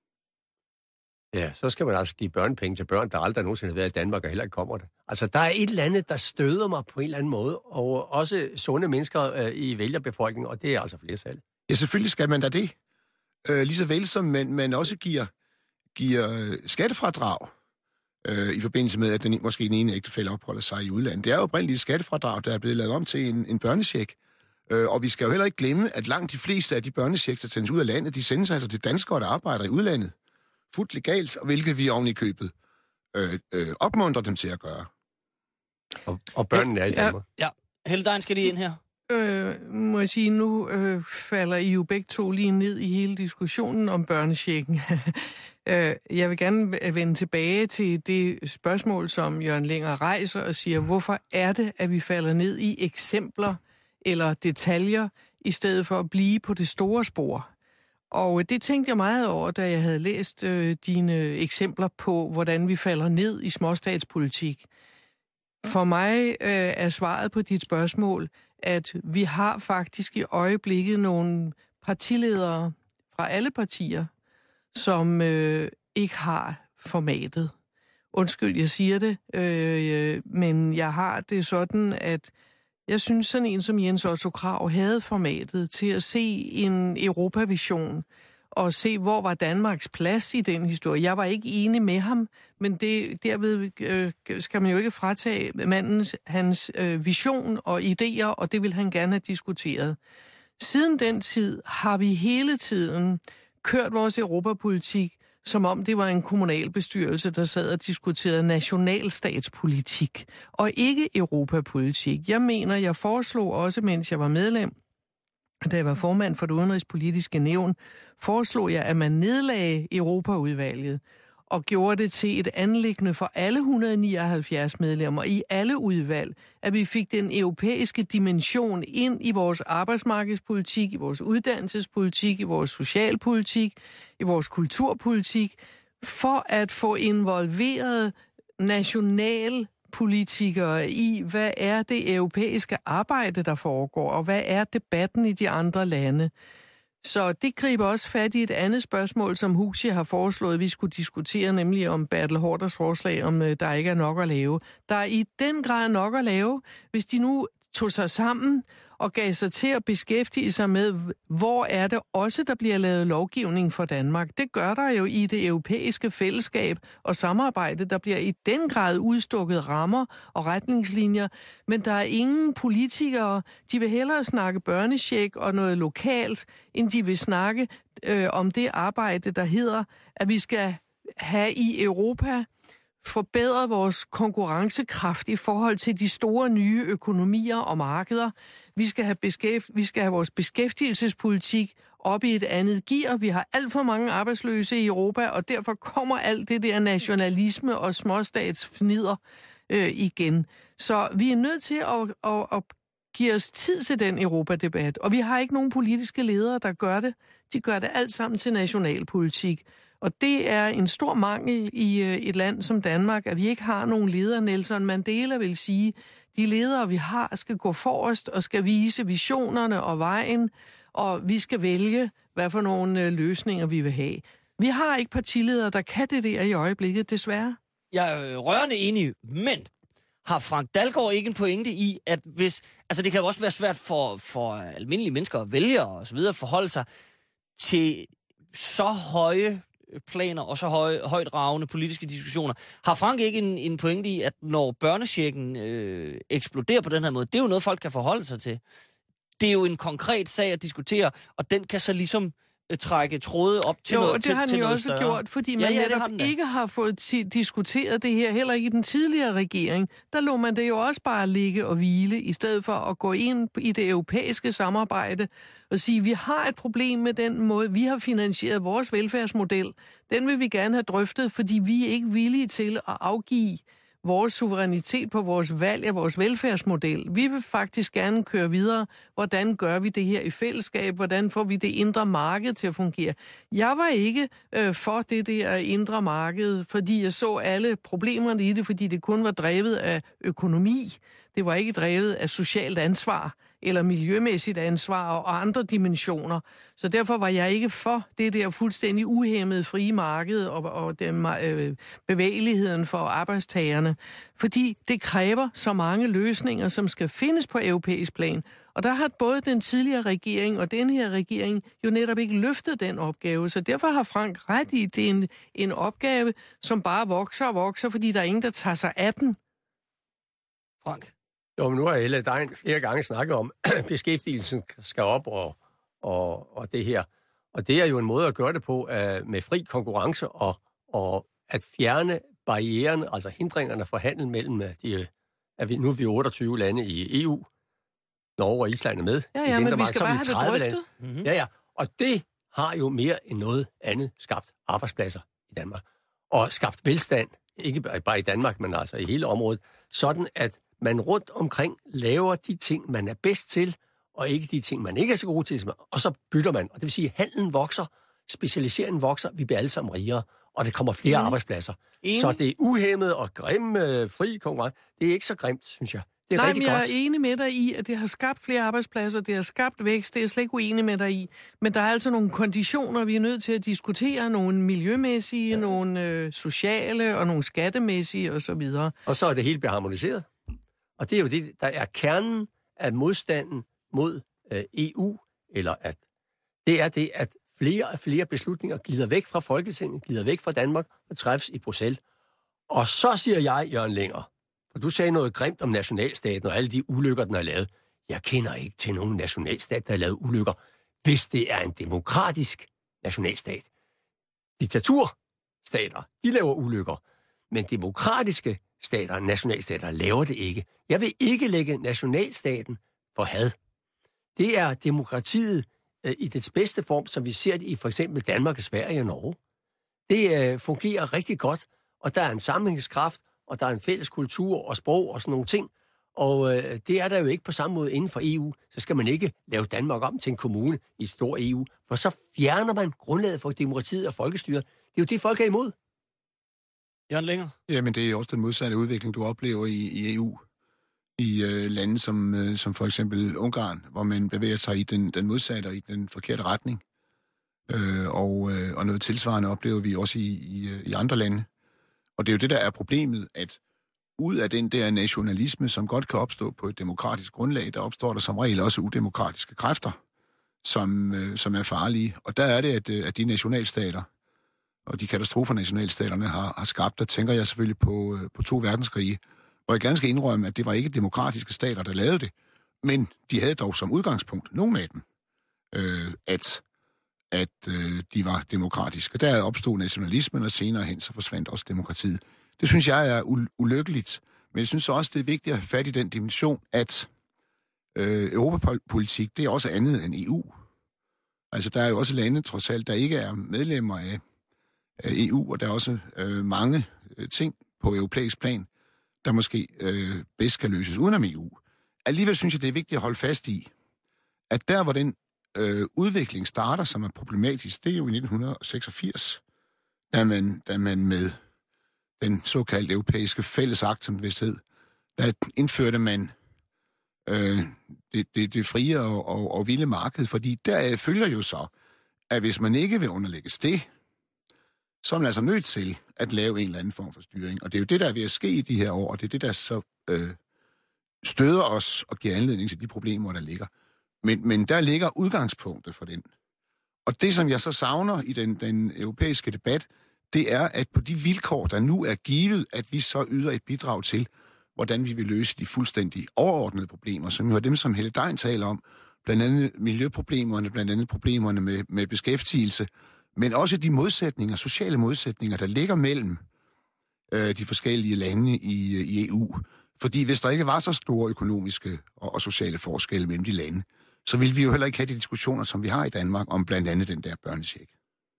Ja, så skal man altså give børnepenge til børn, der aldrig nogensinde har været i Danmark, og heller ikke kommer det. Altså, der er et eller andet, der støder mig på en eller anden måde, og også sunde mennesker øh, i vælgerbefolkningen, og det er altså flertal. Ja, selvfølgelig skal man da det. Øh, lige så vel som man, man også giver, giver skattefradrag øh, i forbindelse med, at den, måske den ene ægtefælle opholder sig i udlandet. Det er jo oprindeligt et skattefradrag, der er blevet lavet om til en, en børnecheck. Øh, og vi skal jo heller ikke glemme, at langt de fleste af de børnechecks, der sendes ud af landet, de sendes altså til danskere, der arbejder i udlandet. Fuldt legalt, og hvilket vi oven i købet øh, øh, opmuntrer dem til at gøre. Og, og børnene er i Danmark. Ja, ja. Helledejen skal lige ind her. Øh, må jeg sige, nu øh, falder I jo begge to lige ned i hele diskussionen om børnechecken. øh, jeg vil gerne vende tilbage til det spørgsmål, som Jørgen Længer rejser og siger, hvorfor er det, at vi falder ned i eksempler eller detaljer, i stedet for at blive på det store spor? Og det tænkte jeg meget over, da jeg havde læst øh, dine eksempler på, hvordan vi falder ned i småstatspolitik. For mig øh, er svaret på dit spørgsmål, at vi har faktisk i øjeblikket nogle partiledere fra alle partier, som øh, ikke har formatet. Undskyld, jeg siger det, øh, men jeg har det sådan, at jeg synes, sådan en som Jens Otto Krag havde formatet til at se en Europavision og se, hvor var Danmarks plads i den historie. Jeg var ikke enig med ham, men det, derved øh, skal man jo ikke fratage mandens hans øh, vision og idéer, og det vil han gerne have diskuteret. Siden den tid har vi hele tiden kørt vores europapolitik, som om det var en kommunalbestyrelse, der sad og diskuterede nationalstatspolitik, og ikke europapolitik. Jeg mener, jeg foreslog også, mens jeg var medlem, da jeg var formand for det udenrigspolitiske nævn, foreslog jeg, at man nedlagde Europaudvalget og gjorde det til et anliggende for alle et hundrede og nioghalvfjerds medlemmer i alle udvalg, at vi fik den europæiske dimension ind i vores arbejdsmarkedspolitik, i vores uddannelsespolitik, i vores socialpolitik, i vores kulturpolitik, for at få involveret national politikere i, hvad er det europæiske arbejde, der foregår, og hvad er debatten i de andre lande. Så det griber også fat i et andet spørgsmål, som Huxi har foreslået, at vi skulle diskutere, nemlig om Bertel Haarders forslag, om der ikke er nok at lave. Der er i den grad nok at lave, hvis de nu tog sig sammen og gav sig til at beskæftige sig med, hvor er det også, der bliver lavet lovgivning for Danmark. Det gør der jo i det europæiske fællesskab og samarbejde. Der bliver i den grad udstukket rammer og retningslinjer, men der er ingen politikere. De vil hellere snakke børnecheck og noget lokalt, end de vil snakke øh, om det arbejde, der hedder, at vi skal have i Europa forbedre vores konkurrencekraft i forhold til de store nye økonomier og markeder. Vi skal have, beskæft- vi skal have vores beskæftigelsespolitik op i et andet gear. Vi har alt for mange arbejdsløse i Europa, og derfor kommer alt det der nationalisme og småstatsfnider øh, igen. Så vi er nødt til at, at, at give os tid til den Europadebat, og vi har ikke nogen politiske ledere, der gør det. De gør det alt sammen til nationalpolitik. Og det er en stor mangel i et land som Danmark, at vi ikke har nogen ledere. Nelson Mandela vil sige, de ledere, vi har, skal gå forrest og skal vise visionerne og vejen, og vi skal vælge, hvad for nogle løsninger vi vil have. Vi har ikke partiledere, der kan det der i øjeblikket, desværre. Jeg er rørende enig, men har Frank Dalgaard ikke en pointe i, at hvis... Altså, det kan jo også være svært for, for almindelige mennesker at vælge og så videre, forholde sig til så høje planer og så høj, højt ravende politiske diskussioner. Har Frank ikke en, en pointe i, at når børnechecken øh, eksploderer på den her måde, det er jo noget, folk kan forholde sig til. Det er jo en konkret sag at diskutere, og den kan så ligesom øh, trække tråde op til jo, noget Jo, det har den jo også større. gjort, fordi man ja, ja, netop har ikke har fået t- diskuteret det her, heller ikke i den tidligere regering. Der lå man det jo også bare ligge og hvile, i stedet for at gå ind i det europæiske samarbejde og sige, vi har et problem med den måde, vi har finansieret vores velfærdsmodel. Den vil vi gerne have drøftet, fordi vi er ikke villige til at afgive vores suverænitet på vores valg af vores velfærdsmodel. Vi vil faktisk gerne køre videre. Hvordan gør vi det her i fællesskab? Hvordan får vi det indre marked til at fungere? Jeg var ikke øh, for det der indre marked, fordi jeg så alle problemerne i det, fordi det kun var drevet af økonomi. Det var ikke drevet af socialt ansvar eller miljømæssigt ansvar og andre dimensioner. Så derfor var jeg ikke for det der fuldstændig uhæmmede frie marked og, og den, øh, bevægeligheden for arbejdstagerne. Fordi det kræver så mange løsninger, som skal findes på europæisk plan. Og der har både den tidligere regering og den her regering jo netop ikke løftet den opgave. Så derfor har Frank ret i, det er en, en opgave, som bare vokser og vokser, fordi der er ingen, der tager sig af den. Frank? Jo, men nu har Helle Dein flere gange snakket om, at beskæftigelsen skal op og, og, og det her. Og det er jo en måde at gøre det på uh, med fri konkurrence og, og at fjerne barriererne, altså hindringerne for handel mellem de, at vi, nu er vi otteogtyve lande i E U. Norge og Island er med. Ja, ja, men vi skal bare have det drøftet. Mm-hmm. Ja, ja. Og det har jo mere end noget andet skabt arbejdspladser i Danmark. Og skabt velstand, ikke bare i Danmark, men altså i hele området, sådan at man rundt omkring laver de ting, man er bedst til, og ikke de ting, man ikke er så god til, og så bytter man. Og det vil sige, at handlen vokser, specialiseringen vokser, vi bliver alle sammen rigere, og der kommer flere mm. arbejdspladser. Enig. Så det er uhæmmet og grimme, fri konkurrence. Det er ikke så grimt, synes jeg. Det er Nej, rigtig men jeg godt. er enig med dig i, at det har skabt flere arbejdspladser, det har skabt vækst, det er jeg slet ikke uenig med dig i. Men der er altså nogle konditioner, vi er nødt til at diskutere, nogle miljømæssige, ja. nogle øh, sociale og nogle skattemæssige osv. Og så er det hele beharmoniseret. Og det er jo det, der er kernen af modstanden mod øh, E U, eller at det er det, at flere og flere beslutninger glider væk fra Folketinget, glider væk fra Danmark og træffes i Bruxelles. Og så siger jeg, Jørgen Lenger, for du sagde noget grimt om nationalstaten og alle de ulykker, den har lavet. Jeg kender ikke til nogen nationalstat, der har lavet ulykker, hvis det er en demokratisk nationalstat. Diktaturstater, de laver ulykker, men demokratiske stater, nationalstater, laver det ikke. Jeg vil ikke lægge nationalstaten for had. Det er demokratiet øh, i dets bedste form, som vi ser det i for eksempel Danmark, Sverige og Norge. Det øh, fungerer rigtig godt, og der er en sammenhængskraft, og der er en fælles kultur og sprog og sådan nogle ting. Og øh, det er der jo ikke på samme måde inden for E U. Så skal man ikke lave Danmark om til en kommune i et stort E U, for så fjerner man grundlaget for demokratiet og folkestyret. Det er jo det, folk er imod. Jørgen Længer? Jamen, det er også den modsatte udvikling, du oplever i, i E U. I øh, lande som, øh, som for eksempel Ungarn, hvor man bevæger sig i den, den modsatte og i den forkerte retning. Øh, og, øh, og noget tilsvarende oplever vi også i, i, i andre lande. Og det er jo det, der er problemet, at ud af den der nationalisme, som godt kan opstå på et demokratisk grundlag, der opstår der som regel også udemokratiske kræfter, som, øh, som er farlige. Og der er det, at, at de nationalstater og de katastrofer, nationalstaterne har, har skabt, der tænker jeg selvfølgelig på, øh, på to verdenskrige, hvor jeg gerne skal indrømme, at det var ikke demokratiske stater, der lavede det, men de havde dog som udgangspunkt, nogle af dem, øh, at, at øh, de var demokratiske. Der opstod nationalismen, og senere hen så forsvandt også demokratiet. Det synes jeg er u- ulykkeligt, men jeg synes også, det er vigtigt at have fat i den dimension, at øh, europapolitik, det er også andet end E U. Altså, der er jo også lande, trods alt, der ikke er medlemmer af, af E U, og der er også øh, mange øh, ting på europæisk plan, der måske øh, bedst kan løses udenom E U. Alligevel synes jeg, det er vigtigt at holde fast i, at der, hvor den øh, udvikling starter, som er problematisk, det er jo i nitten seksogfirs, da man, da man med den såkaldte europæiske fællesakt, som det vist hed, der indførte man øh, det, det, det frie og, og, og vilde marked, fordi deraf følger jo så, at hvis man ikke vil underlægges det, så er man altså nødt til at lave en eller anden form for styring. Og det er jo det, der er ved at ske i de her år, og det er det, der så øh, støder os og giver anledning til de problemer, der ligger. Men, men der ligger udgangspunktet for den. Og det, som jeg så savner i den, den europæiske debat, det er, at på de vilkår, der nu er givet, at vi så yder et bidrag til, hvordan vi vil løse de fuldstændig overordnede problemer, som jo er dem, som Helle Degn taler om, blandt andet miljøproblemerne, blandt andet problemerne med, med beskæftigelse, men også de modsætninger, sociale modsætninger, der ligger mellem øh, de forskellige lande i, i E U. Fordi hvis der ikke var så store økonomiske og, og sociale forskelle mellem de lande, så ville vi jo heller ikke have de diskussioner, som vi har i Danmark, om blandt andet den der børnecheck.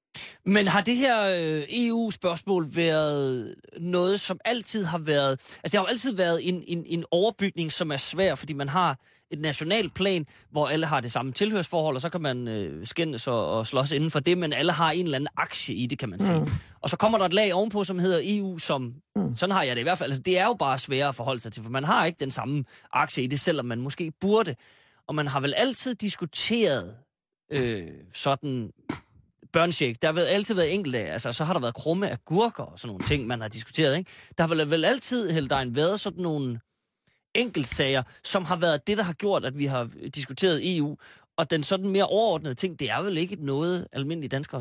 Men har det her øh, E U-spørgsmål været noget, som altid har været... Altså, det har jo altid været en, en, en overbygning, som er svær, fordi man har et nationalt plan, hvor alle har det samme tilhørsforhold, og så kan man øh, skændes og, og slås inden for det, men alle har en eller anden aktie i det, kan man sige. Mm. Og så kommer der et lag ovenpå, som hedder E U, som... Mm. Sådan har jeg det i hvert fald. Altså, det er jo bare sværere at forholde sig til, for man har ikke den samme aktie i det, selvom man måske burde. Og man har vel altid diskuteret øh, sådan... børnecheck. Der har altid været enkelte, altså så har der været krumme agurker og sådan nogle ting, man har diskuteret, ikke? Der har vel, vel altid, Helle Degn, været sådan nogle enkeltsager, som har været det, der har gjort, at vi har diskuteret E U, og den sådan mere overordnede ting, det er vel ikke noget, almindelige danskere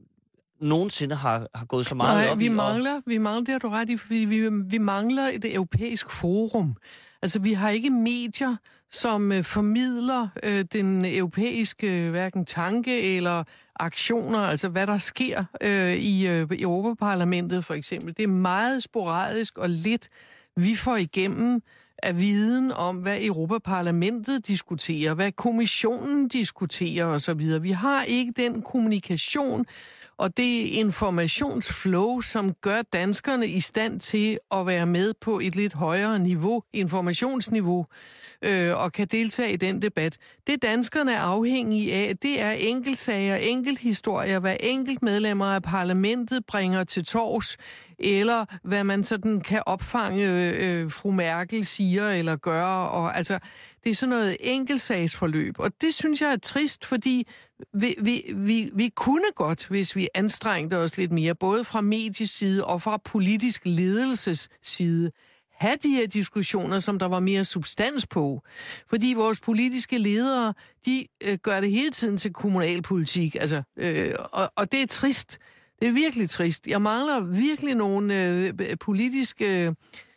nogensinde har, har gået så meget Nej, op vi i. mangler, og... vi mangler, det har du ret i, fordi vi, vi mangler et europæisk forum. Altså, vi har ikke medier, som øh, formidler øh, den europæiske øh, hverken tanke eller aktioner, altså hvad der sker øh, i øh, Europaparlamentet for eksempel. Det er meget sporadisk og lidt, vi får igennem af viden om, hvad Europaparlamentet diskuterer, hvad kommissionen diskuterer osv. Vi har ikke den kommunikation og det informationsflow, som gør danskerne i stand til at være med på et lidt højere niveau, informationsniveau, øh, og kan deltage i den debat. Det danskerne er afhængige af, det er enkeltsager, enkelthistorier, hvad enkelt medlemmer af parlamentet bringer til torvs, eller hvad man sådan kan opfange, øh, fru Merkel siger eller gør. Og, altså, det er sådan noget enkeltsagsforløb, og det synes jeg er trist, fordi vi, vi, vi, vi kunne godt, hvis vi anstrengte os lidt mere, både fra medies side og fra politisk ledelses side, have de her diskussioner, som der var mere substans på. Fordi vores politiske ledere, de øh, gør det hele tiden til kommunalpolitik, altså, øh, og, og det er trist. Det er virkelig trist. Jeg mangler virkelig nogle øh, politiske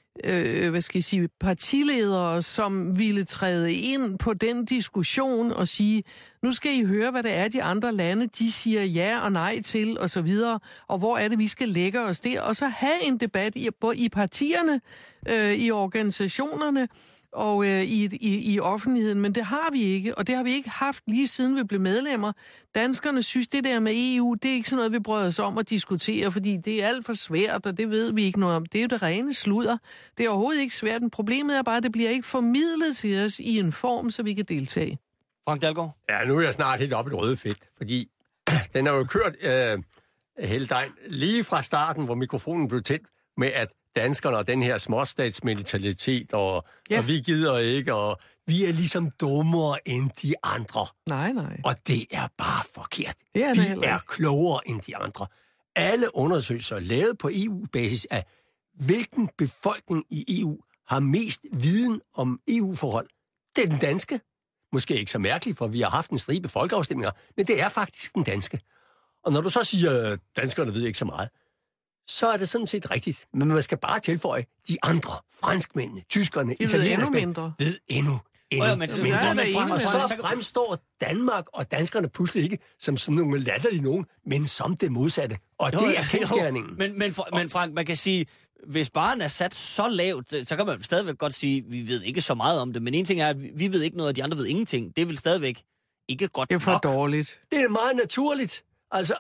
øh, hvad skal jeg sige, partiledere, som ville træde ind på den diskussion og sige, nu skal I høre, hvad det er, de andre lande, de siger ja og nej til, og så videre, og hvor er det, vi skal lægge os der, og så have en debat i, i partierne, øh, i organisationerne, og øh, i, i, i offentligheden, men det har vi ikke, og det har vi ikke haft lige siden vi blev medlemmer. Danskerne synes, det der med E U, det er ikke sådan noget, vi brød os om at diskutere, fordi det er alt for svært, og det ved vi ikke noget om. Det er jo det rene sludder. Det er overhovedet ikke svært, men problemet er bare, at det bliver ikke formidlet til os i en form, så vi kan deltage. Frank Dalgaard? Ja, nu er jeg snart helt oppe i det røde fedt, fordi den har jo kørt, øh, Helle Degn, lige fra starten, hvor mikrofonen blev tændt, med, at danskerne og den her småstatsmentalitet, og, ja. og vi gider ikke, og vi er ligesom dummere end de andre. Nej, nej. Og det er bare forkert. Det er vi det er klogere end de andre. Alle undersøgelser lavet på E U-basis af, hvilken befolkning i E U har mest viden om E U-forhold. Det er den danske. Måske ikke så mærkeligt, for vi har haft en stribe folkeafstemninger, men det er faktisk den danske. Og når du så siger, at danskerne ved ikke så meget, så er det sådan set rigtigt. Men man skal bare tilføje, de andre, franskmændene, tyskerne, italienerne, ved endnu endnu oh, ja, men, mindre. men, men, og så fremstår Danmark og danskerne pludselig ikke som sådan nogle latterlige nogen, men som det modsatte. Og jo, det er kendsgerningen. Men, men, men Frank, man kan sige, hvis barn er sat så lavt, så kan man stadigvæk godt sige, at vi ved ikke så meget om det. Men en ting er, at vi ved ikke noget, og de andre ved ingenting. Det er vel stadigvæk ikke godt nok. Det er for nok. Dårligt. Det er meget naturligt. Altså,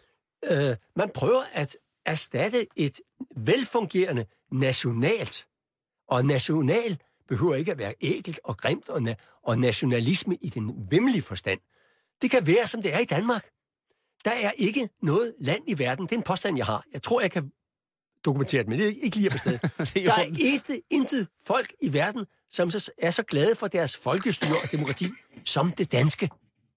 øh, man prøver at erstatte et velfungerende nationalt. Og national behøver ikke at være ækelt og grimt og, na- og nationalisme i den vemmelige forstand. Det kan være, som det er i Danmark. Der er ikke noget land i verden. Det er en påstand, jeg har. Jeg tror, jeg kan dokumentere det, men det er ikke lige på stedet. Der er et, intet folk i verden, som er så glade for deres folkestyre og demokrati, som det danske.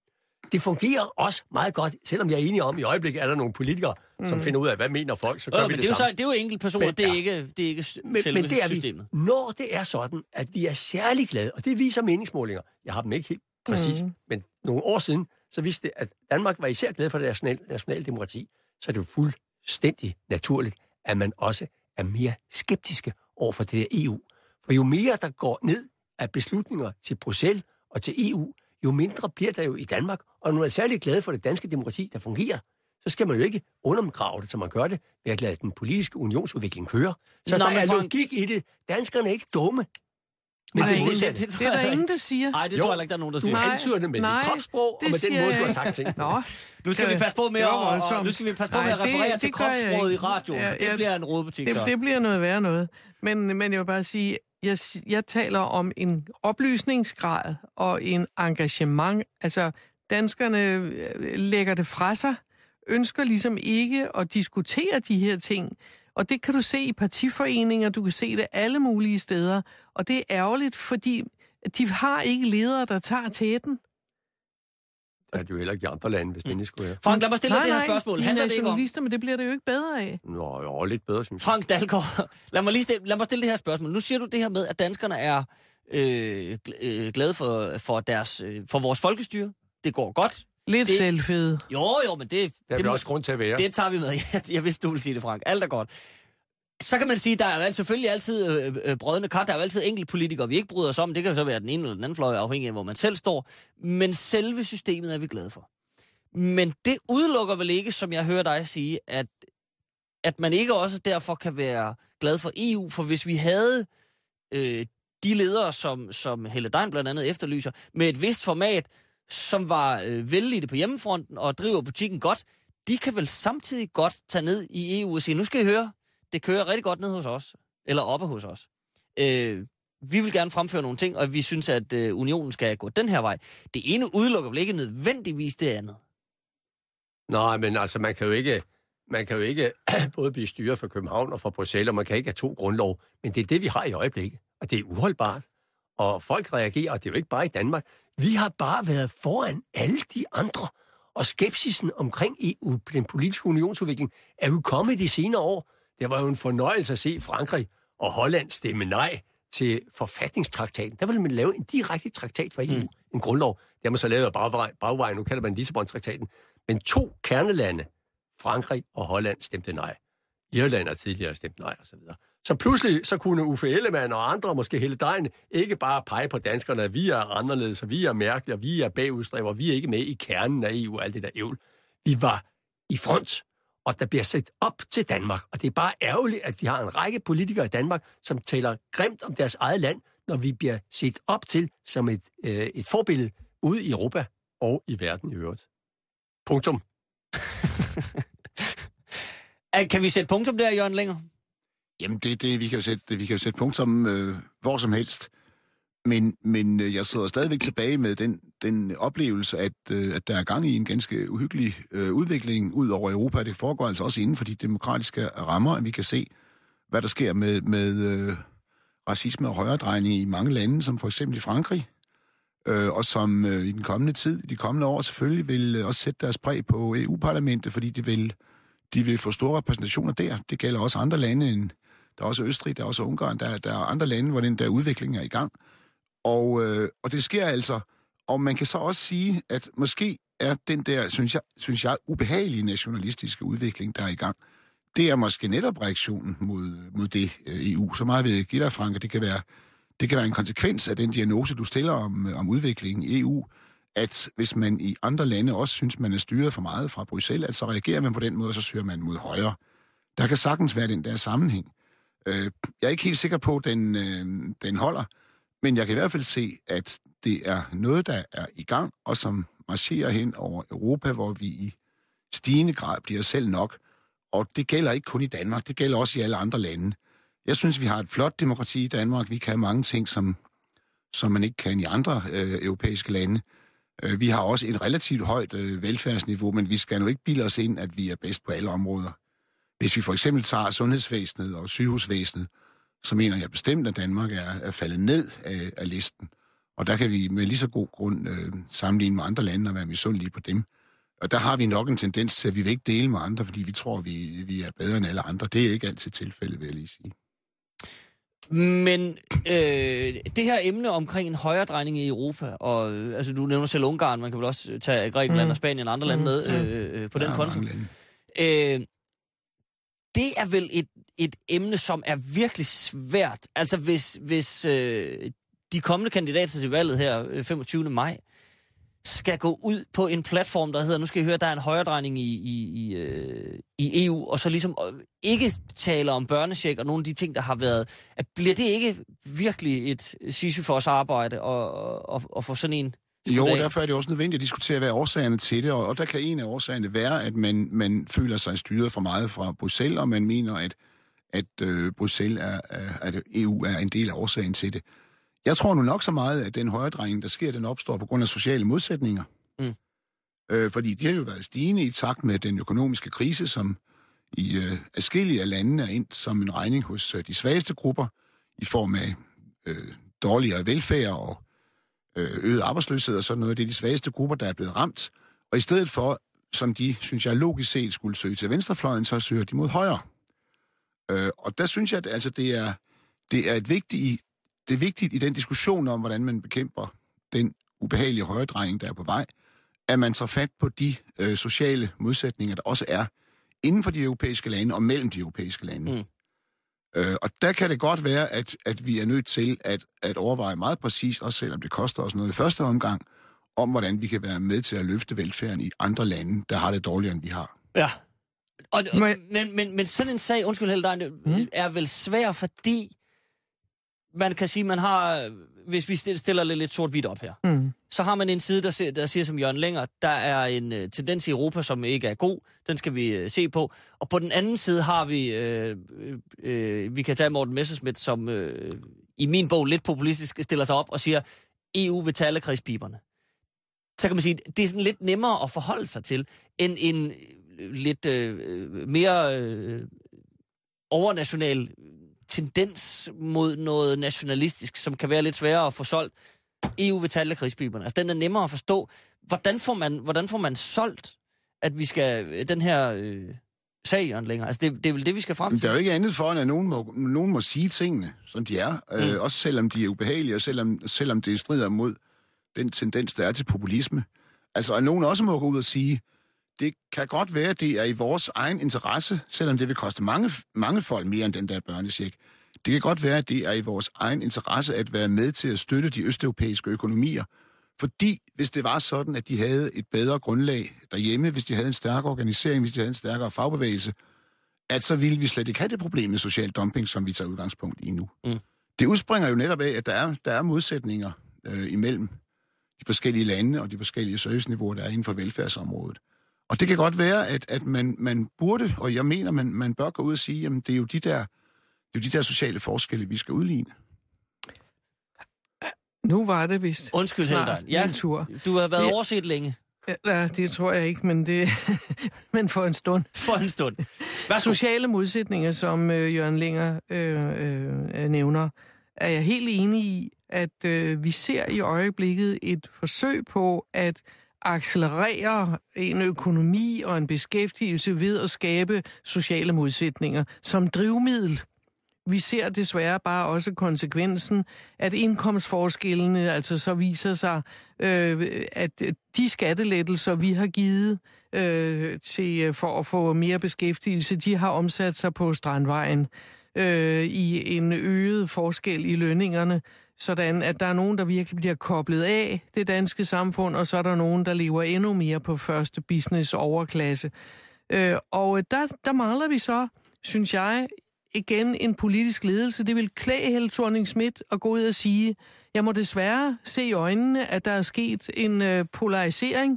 Det fungerer også meget godt, selvom jeg er enig om, i øjeblikket er der nogle politikere, mm. som finder ud af, hvad mener folk, så gør øh, vi det, det samme. Så, det er jo enkelte personer, men, det, er ikke, det er ikke men, selve men det er systemet. Vi, når det er sådan, at vi er særlig glade, og det viser meningsmålinger, jeg har dem ikke helt præcist, mm. men nogle år siden, så viste det, at Danmark var især glad for det nationale, nationale demokrati, så er det jo fuldstændig naturligt, at man også er mere skeptiske over for det der E U. For jo mere der går ned af beslutninger til Bruxelles og til E U, jo mindre bliver der jo i Danmark. Og når man er særlig glad for det danske demokrati, der fungerer, så skal man jo ikke undergrave det, som man gør det, ved at lade den politiske unionsudvikling køre. Så Nå, der er Frank... logik i det. Danskerne er ikke dumme. Men nej, det, det, det, det, det, det er der ingen, der siger. Nej, det jo, tror jeg ikke, der er nogen, der siger. Du antyder det med dit kropssprog, og med den måde, du har sagt ting. Nå, nu skal vi passe på med at, og, nu skal vi passe på med at referere det, til det kropssproget i radioen, ja, for det bliver en rådebutik. Det, det bliver noget værre noget. Men, men jeg vil bare sige, jeg, jeg taler om en oplysningsgrad og en engagement. Altså, danskerne lægger det fra sig, ønsker ligesom ikke at diskutere de her ting. Og det kan du se i partiforeninger, du kan se det alle mulige steder. Og det er ærgerligt, fordi de har ikke ledere, der tager tæten. Det er det jo heller ikke i andre lande, hvis mm. det skulle være. Frank, lad mig stille nej, det her spørgsmål. Nej, handler det ikke om... men det bliver det jo ikke bedre af. Nå, jo, lidt bedre, synes jeg. Frank Dalgaard, lad mig, lige stille, lad mig stille det her spørgsmål. Nu siger du det her med, at danskerne er øh, glade for, for, deres, for vores folkestyre. Det går godt. Lidt det, selvfede. Jo, jo, men det... Der er det, også grund til at være. Det tager vi med. Jeg, jeg vidste, du ville sige det, Frank. Alt er godt. Så kan man sige, der er selvfølgelig altid øh, øh, brødende kar. Der er jo altid enkelte politikere, vi ikke bryder os om. Det kan så være den ene eller den anden fløj, afhængig af, hvor man selv står. Men selve systemet er vi glade for. Men det udelukker vel ikke, som jeg hører dig sige, at, at man ikke også derfor kan være glad for E U. For hvis vi havde øh, de ledere, som, som Helle Dein blandt andet efterlyser, med et vist format, som var øh, vældige på hjemmefronten og driver butikken godt, de kan vel samtidig godt tage ned i E U og sige, nu skal I høre, det kører rigtig godt ned hos os, eller oppe hos os. Øh, vi vil gerne fremføre nogle ting, og vi synes, at øh, unionen skal gå den her vej. Det ene udelukker vel ikke nødvendigvis det andet? Nej, men altså, man kan jo ikke, man kan jo ikke både blive styret fra København og fra Bruxelles, og man kan ikke have to grundlov. Men det er det, vi har i øjeblikket, og det er uholdbart. Og folk reagerer, og det er jo ikke bare i Danmark. Vi har bare været foran alle de andre, og skepsisen omkring E U, den politiske unionsudvikling, er jo kommet de senere år. Det var jo en fornøjelse at se Frankrig og Holland stemme nej til forfatningstraktaten. Der ville man lave en direkte traktat for E U, mm. en grundlov. Det har man så lavet af bagvej, bagvej, nu kalder man Lissabon-traktaten. Men to kernelande, Frankrig og Holland, stemte nej. Irland har tidligere stemt nej, og så videre. Så pludselig så kunne Uffe Ellemann og andre, måske Helle Dein, ikke bare pege på danskerne, at vi er anderledes, og vi er mærkelige, og vi er bagudstræber, vi er ikke med i kernen af E U og alt det der ævl. Vi var i front, og der bliver set op til Danmark. Og det er bare ærgerligt, at vi har en række politikere i Danmark, som taler grimt om deres eget land, når vi bliver set op til som et, øh, et forbillede ude i Europa og i verden i øvrigt. Punktum. Kan vi sætte punktum der, Jørgen Lenger? Jamen, det, det, vi kan jo sætte, det, vi kan jo sætte punktum øh, hvor som helst. Men, men øh, jeg sidder stadigvæk tilbage med den, den oplevelse, at, øh, at der er gang i en ganske uhyggelig øh, udvikling ud over Europa. Det foregår altså også inden for de demokratiske rammer, at vi kan se, hvad der sker med, med øh, racisme og højredrejning i mange lande, som for eksempel i Frankrig, øh, og som øh, i den kommende tid, i de kommende år selvfølgelig vil øh, også sætte deres præg på E U-parlamentet, fordi de vil, de vil få store repræsentationer der. Det gælder også andre lande, end, der er også Østrig, der er også Ungarn, der, der er andre lande, hvor den der udvikling er i gang. Og, øh, og det sker altså, og man kan så også sige, at måske er den der, synes jeg, synes jeg ubehagelige nationalistiske udvikling, der er i gang, det er måske netop reaktionen mod, mod det E U. Så meget vil jeg give dig, Frank, at det kan være, det kan være en konsekvens af den diagnose, du stiller om, om udviklingen i E U, at hvis man i andre lande også synes, man er styret for meget fra Bruxelles, at så reagerer man på den måde, og så søger man mod højre. Der kan sagtens være den der sammenhæng. Jeg er ikke helt sikker på, at den, den holder, men jeg kan i hvert fald se, at det er noget, der er i gang, og som marcherer hen over Europa, hvor vi i stigende grad bliver selv nok. Og det gælder ikke kun i Danmark, det gælder også i alle andre lande. Jeg synes, vi har et flot demokrati i Danmark. Vi kan mange ting, som, som man ikke kan i andre øh, europæiske lande. Øh, vi har også et relativt højt øh, velfærdsniveau, men vi skal jo ikke bilde os ind, at vi er bedst på alle områder. Hvis vi for eksempel tager sundhedsvæsenet og sygehusvæsenet, så mener jeg bestemt, at Danmark er, er faldet ned af, af listen. Og der kan vi med lige så god grund øh, sammenligne med andre lande og være misundelige på dem. Og der har vi nok en tendens til, at vi vil ikke dele med andre, fordi vi tror, vi, vi er bedre end alle andre. Det er ikke altid tilfældet, vil jeg lige sige. Men øh, det her emne omkring en højredrejning i Europa, og øh, altså, du nævner selv Ungarn, man kan vel også tage Grækenland mm. og Spanien og andre lande med øh, øh, på ja, den konto. Øh, det er vel et, et emne, som er virkelig svært. Altså hvis, hvis øh, de kommende kandidater til valget her femogtyvende maj skal gå ud på en platform, der hedder, nu skal I høre, der er en højredrejning i, i, i, øh, i E U, og så ligesom ikke taler om børnecheck og nogle af de ting, der har været. At bliver det ikke virkelig et Sisyfos arbejde at få sådan en? Jo, derfor er det også nødvendigt at diskutere, hvad er årsagerne til det, og, og der kan en af årsagerne være, at man, man føler sig styret for meget fra Bruxelles, og man mener, at, at øh, Bruxelles er, at E U er en del af årsagen til det. Jeg tror nu nok så meget, at den højredrejning, der sker, den opstår på grund af sociale modsætninger. Mm. Øh, fordi de har jo været stigende i takt med den økonomiske krise, som i øh, adskillige af landene er endt som en regning hos øh, de svageste grupper, i form af øh, dårligere velfærd og øh, øget arbejdsløshed og sådan noget. Det er de svageste grupper, der er blevet ramt. Og i stedet for, som de, synes jeg, logisk set skulle søge til venstrefløjen, så søger de mod højre. Øh, og der synes jeg, at altså, det, er, det er et vigtigt... Det er vigtigt i den diskussion om, hvordan man bekæmper den ubehagelige højredrejning, der er på vej, at man tager fat på de øh, sociale modsætninger, der også er inden for de europæiske lande og mellem de europæiske lande. Mm. Øh, og der kan det godt være, at, at vi er nødt til at, at overveje meget præcis, også selvom det koster os noget i første omgang, om hvordan vi kan være med til at løfte velfærden i andre lande, der har det dårligere, end vi har. Ja, og, og, men, men, men sådan en sag, undskyld Helder, mm. er vel svær, fordi man kan sige, man har, hvis vi stiller lidt, lidt sort-hvidt op her, mm. så har man en side, der siger, der siger som Jørgen Lenger, der er en uh, tendens i Europa, som ikke er god, den skal vi uh, se på. Og på den anden side har vi, uh, uh, vi kan tage Morten Messerschmidt, som uh, i min bog lidt populistisk stiller sig op og siger, E U vil tage alle krigspiberne. Så kan man sige, det er sådan lidt nemmere at forholde sig til, end en lidt uh, mere uh, overnational tendens mod noget nationalistisk, som kan være lidt sværere at få solgt. E U vil tage alle krigspiberne. Altså, den er nemmere at forstå. Hvordan får man, hvordan får man solgt, at vi skal den her øh, sag, Jørgen Lenger? Altså, det, det er vel det, vi skal frem til. Der er jo ikke andet for, at nogen må, nogen må sige tingene, som de er. Mm. Øh, også selvom de er ubehagelige, og selvom, selvom det strider mod den tendens, der er til populisme. Altså, at nogen også må gå ud og sige, det kan godt være, at det er i vores egen interesse, selvom det vil koste mange, mange folk mere end den der børnecheck. Det kan godt være, at det er i vores egen interesse at være med til at støtte de østeuropæiske økonomier. Fordi hvis det var sådan, at de havde et bedre grundlag derhjemme, hvis de havde en stærkere organisering, hvis de havde en stærkere fagbevægelse, at så ville vi slet ikke have det problem med social dumping, som vi tager udgangspunkt i nu. Mm. Det udspringer jo netop af, at der er, der er modsætninger øh, imellem de forskellige lande og de forskellige serviceniveauer, der er inden for velfærdsområdet. Og det kan godt være, at, at man, man burde, og jeg mener, man, man bør gå ud og sige, jamen det er jo de der, det er jo de der sociale forskelle, vi skal udligne. Nu var det vist. Undskyld, Helder. Ja, tur. du har været ja. overset længe. Ja, det tror jeg ikke, men, det, men for en stund. For en stund. Værsgo. Sociale modsætninger, som øh, Jørgen Linger øh, øh, nævner, er jeg helt enig i, at øh, vi ser i øjeblikket et forsøg på at accelerere en økonomi og en beskæftigelse ved at skabe sociale modsætninger som drivmiddel. Vi ser desværre bare også konsekvensen, at indkomstforskellene altså så viser sig, øh, at de skattelettelser, vi har givet øh, til, for at få mere beskæftigelse, de har omsat sig på Strandvejen øh, i en øget forskel i lønningerne, sådan at der er nogen, der virkelig bliver koblet af det danske samfund, og så er der nogen, der lever endnu mere på første business overklasse. Øh, og der, der mangler vi så, synes jeg, igen en politisk ledelse. Det vil klæde Helle Thorning-Schmidt at gå ud og sige, jeg må desværre se i øjnene, at der er sket en øh, polarisering,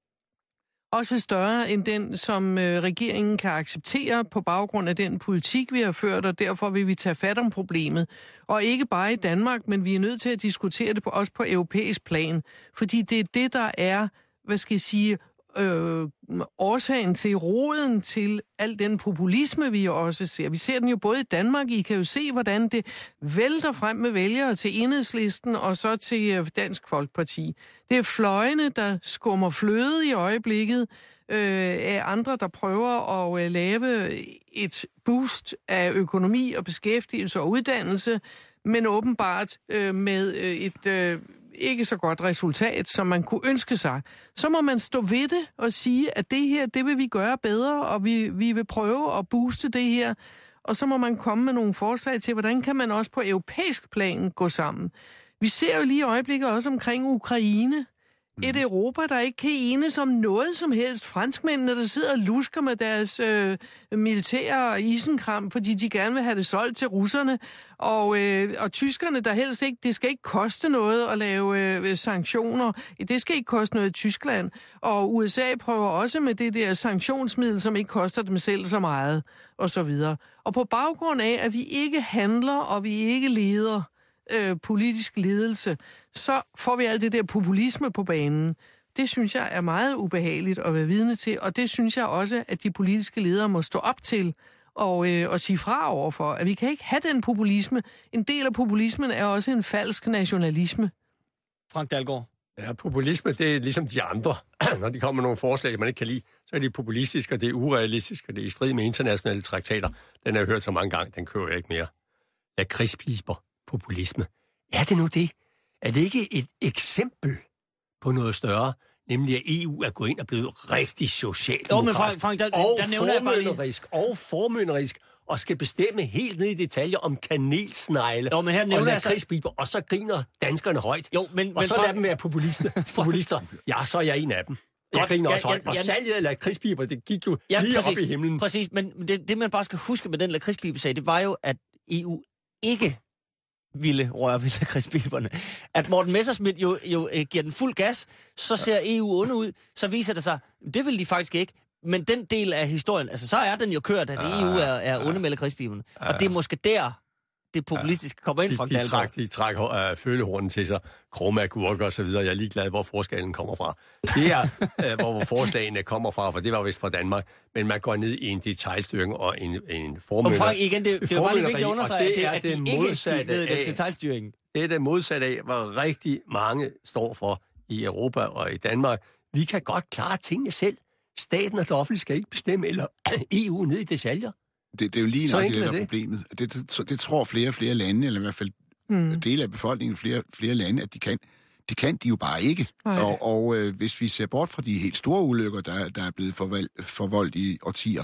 også større end den, som øh, regeringen kan acceptere på baggrund af den politik, vi har ført, og derfor vil vi tage fat om problemet. Og ikke bare i Danmark, men vi er nødt til at diskutere det på, også på europæisk plan, fordi det er det, der er, hvad skal jeg sige, Øh, årsagen til, roden til al den populisme, vi også ser. Vi ser den jo både i Danmark, I kan jo se, hvordan det vælter frem med vælgere til Enhedslisten og så til Dansk Folkeparti. Det er fløjene, der skummer fløde i øjeblikket øh, af andre, der prøver at øh, lave et boost af økonomi og beskæftigelse og uddannelse, men åbenbart øh, med øh, et øh, ikke så godt resultat, som man kunne ønske sig. Så må man stå ved det og sige, at det her, det vil vi gøre bedre, og vi, vi vil prøve at booste det her. Og så må man komme med nogle forslag til, hvordan kan man også på europæisk plan gå sammen. Vi ser jo lige i øjeblikket også omkring Ukraine. Et Europa, der ikke kan enes om noget som helst. Franskmændene, der sidder og lusker med deres øh, militære isenkram, fordi de gerne vil have det solgt til russerne. Og, øh, og tyskerne, der helst ikke, det skal ikke koste noget at lave øh, sanktioner. Det skal ikke koste noget i Tyskland. Og U S A prøver også med det der sanktionsmiddel, som ikke koster dem selv så meget, og så videre. Og på baggrund af, at vi ikke handler, og vi ikke leder øh, politisk ledelse, så får vi alt det der populisme på banen. Det synes jeg er meget ubehageligt at være vidne til, og det synes jeg også, at de politiske ledere må stå op til og, øh, og sige fra overfor, at vi kan ikke have den populisme. En del af populismen er også en falsk nationalisme. Frank Dalgaard. Ja, populisme, det er ligesom de andre. Når de kommer med nogle forslag, man ikke kan lide, så er de populistiske, og det er urealistiske, og det er i strid med internationale traktater. Den har jeg hørt så mange gange, den kører jeg ikke mere. Lakridspiber, populisme. Er det nu det? Er det ikke et eksempel på noget større, nemlig at E U er gået ind og blevet rigtig socialdemokratisk Frank, der, og der nævner formynderisk og formynderisk og skal bestemme helt ned i detaljer om kanelsnegle jo, men her nævner og jeg lakridspiber, og så griner danskerne højt. Jo, men, og men så Frank... lader dem være populister. populister. Ja, så er jeg en af dem. Jeg Godt, griner ja, også højt. ja, Og ja, salget af lakridspiber, det gik jo ja, lige præcis, op i himlen. Præcis, men det, det man bare skal huske med den lakridspibe-sag, det var jo, at E U ikke ville røre ved lakridspiberne. At Morten Messerschmidt jo, jo øh, giver den fuld gas, så ser E U onde ud, så viser det sig, det vil de faktisk ikke. Men den del af historien, altså så er den jo kørt, at E U er, er onde med lakridspiberne. Og det er måske der, det populistiske kommer ind fra. De, de træk, de træk uh, følehornen til sig, krumagurker og så videre. Jeg er ligeglad, hvor forskellen kommer fra. Det er, uh, hvor forslagene kommer fra, for det var vist fra Danmark. Men man går ned i en detailstyring og en, en formøller. Og Frank, igen, det, det er bare lige vigtigt at understrege, at, det, at de det ikke ved den detailstyring. Det er det modsatte af, hvad rigtig mange står for i Europa og i Danmark. Vi kan godt klare tingene selv. Staten og det offentlige skal ikke bestemme, eller E U ned i detaljer. Det, det er jo lige nok det, der er problemet. Det, det, det tror flere og flere lande, eller i hvert fald mm. dele af befolkningen, flere, flere lande, at de kan. Det kan de jo bare ikke. Okay. Og, og øh, hvis vi ser bort fra de helt store ulykker, der, der er blevet forvalg, forvoldt i årtier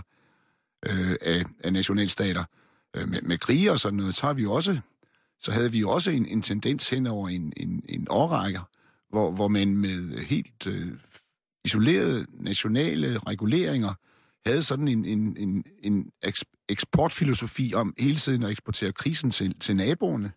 øh, af, af nationalstater, øh, med, med krige og sådan noget, så har vi jo også, så havde vi jo også en, en tendens hen over en, en, en årrække, hvor, hvor man med helt øh, isolerede nationale reguleringer havde sådan en, en, en, en eksportfilosofi om hele tiden at eksportere krisen til, til naboerne,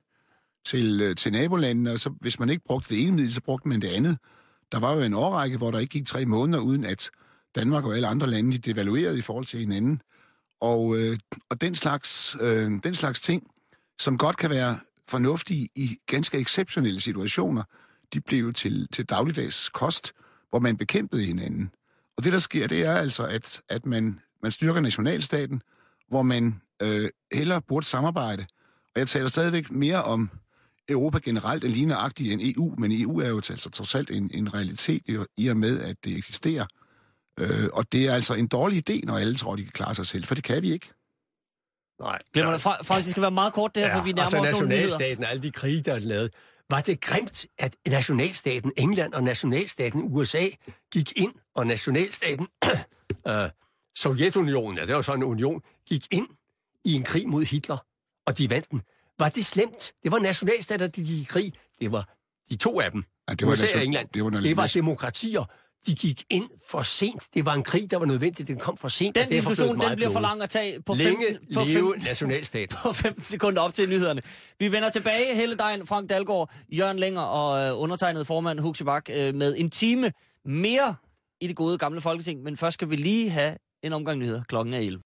til, til nabolandene, og så hvis man ikke brugte det ene middel, så brugte man det andet. Der var jo en årrække, hvor der ikke gik tre måneder, uden at Danmark og alle andre lande de devaluerede i forhold til hinanden. Og, øh, og den, slags, øh, den slags ting, som godt kan være fornuftige i ganske exceptionelle situationer, de blev jo til, til dagligdags kost, hvor man bekæmpede hinanden. Og det, der sker, det er altså, at, at man, man styrker nationalstaten, hvor man øh, hellere burde samarbejde. Og jeg taler stadigvæk mere om Europa generelt end lige nøjagtigt end E U, men E U er jo altså trods alt en, en realitet i, i og med, at det eksisterer. Øh, og det er altså en dårlig idé, når alle tror, de kan klare sig selv, for det kan vi ikke. Nej. Glemmer det fra, faktisk skal være meget kort der, ja, for vi nærmer altså os nogle nyheder. nationalstaten og alle de krige, der er lavet. Var det grimt, at nationalstaten England og nationalstaten U S A gik ind, og nationalstaten øh, Sovjetunionen, ja, det var så en union, gik ind i en krig mod Hitler, og de vandt den. Var det slemt? Det var nationalstater, der gik i krig. Det var de to af dem. Ja, det var U S A nation- og England. det var, det var demokratier. De gik ind for sent. Det var en krig, der var nødvendig. Den kom for sent. Den diskussion, den bliver for lang at tage på Længe femten, på leve femten, nationalstaten. på femten sekunder op til nyhederne. Vi vender tilbage, Helle Dein, Frank Dalgaard, Jørgen Lenger og øh, undertegnet formand Huxi Bach øh, med en time mere i det gode gamle Folketing. Men først skal vi lige have en omgang nyheder. Klokken er elleve.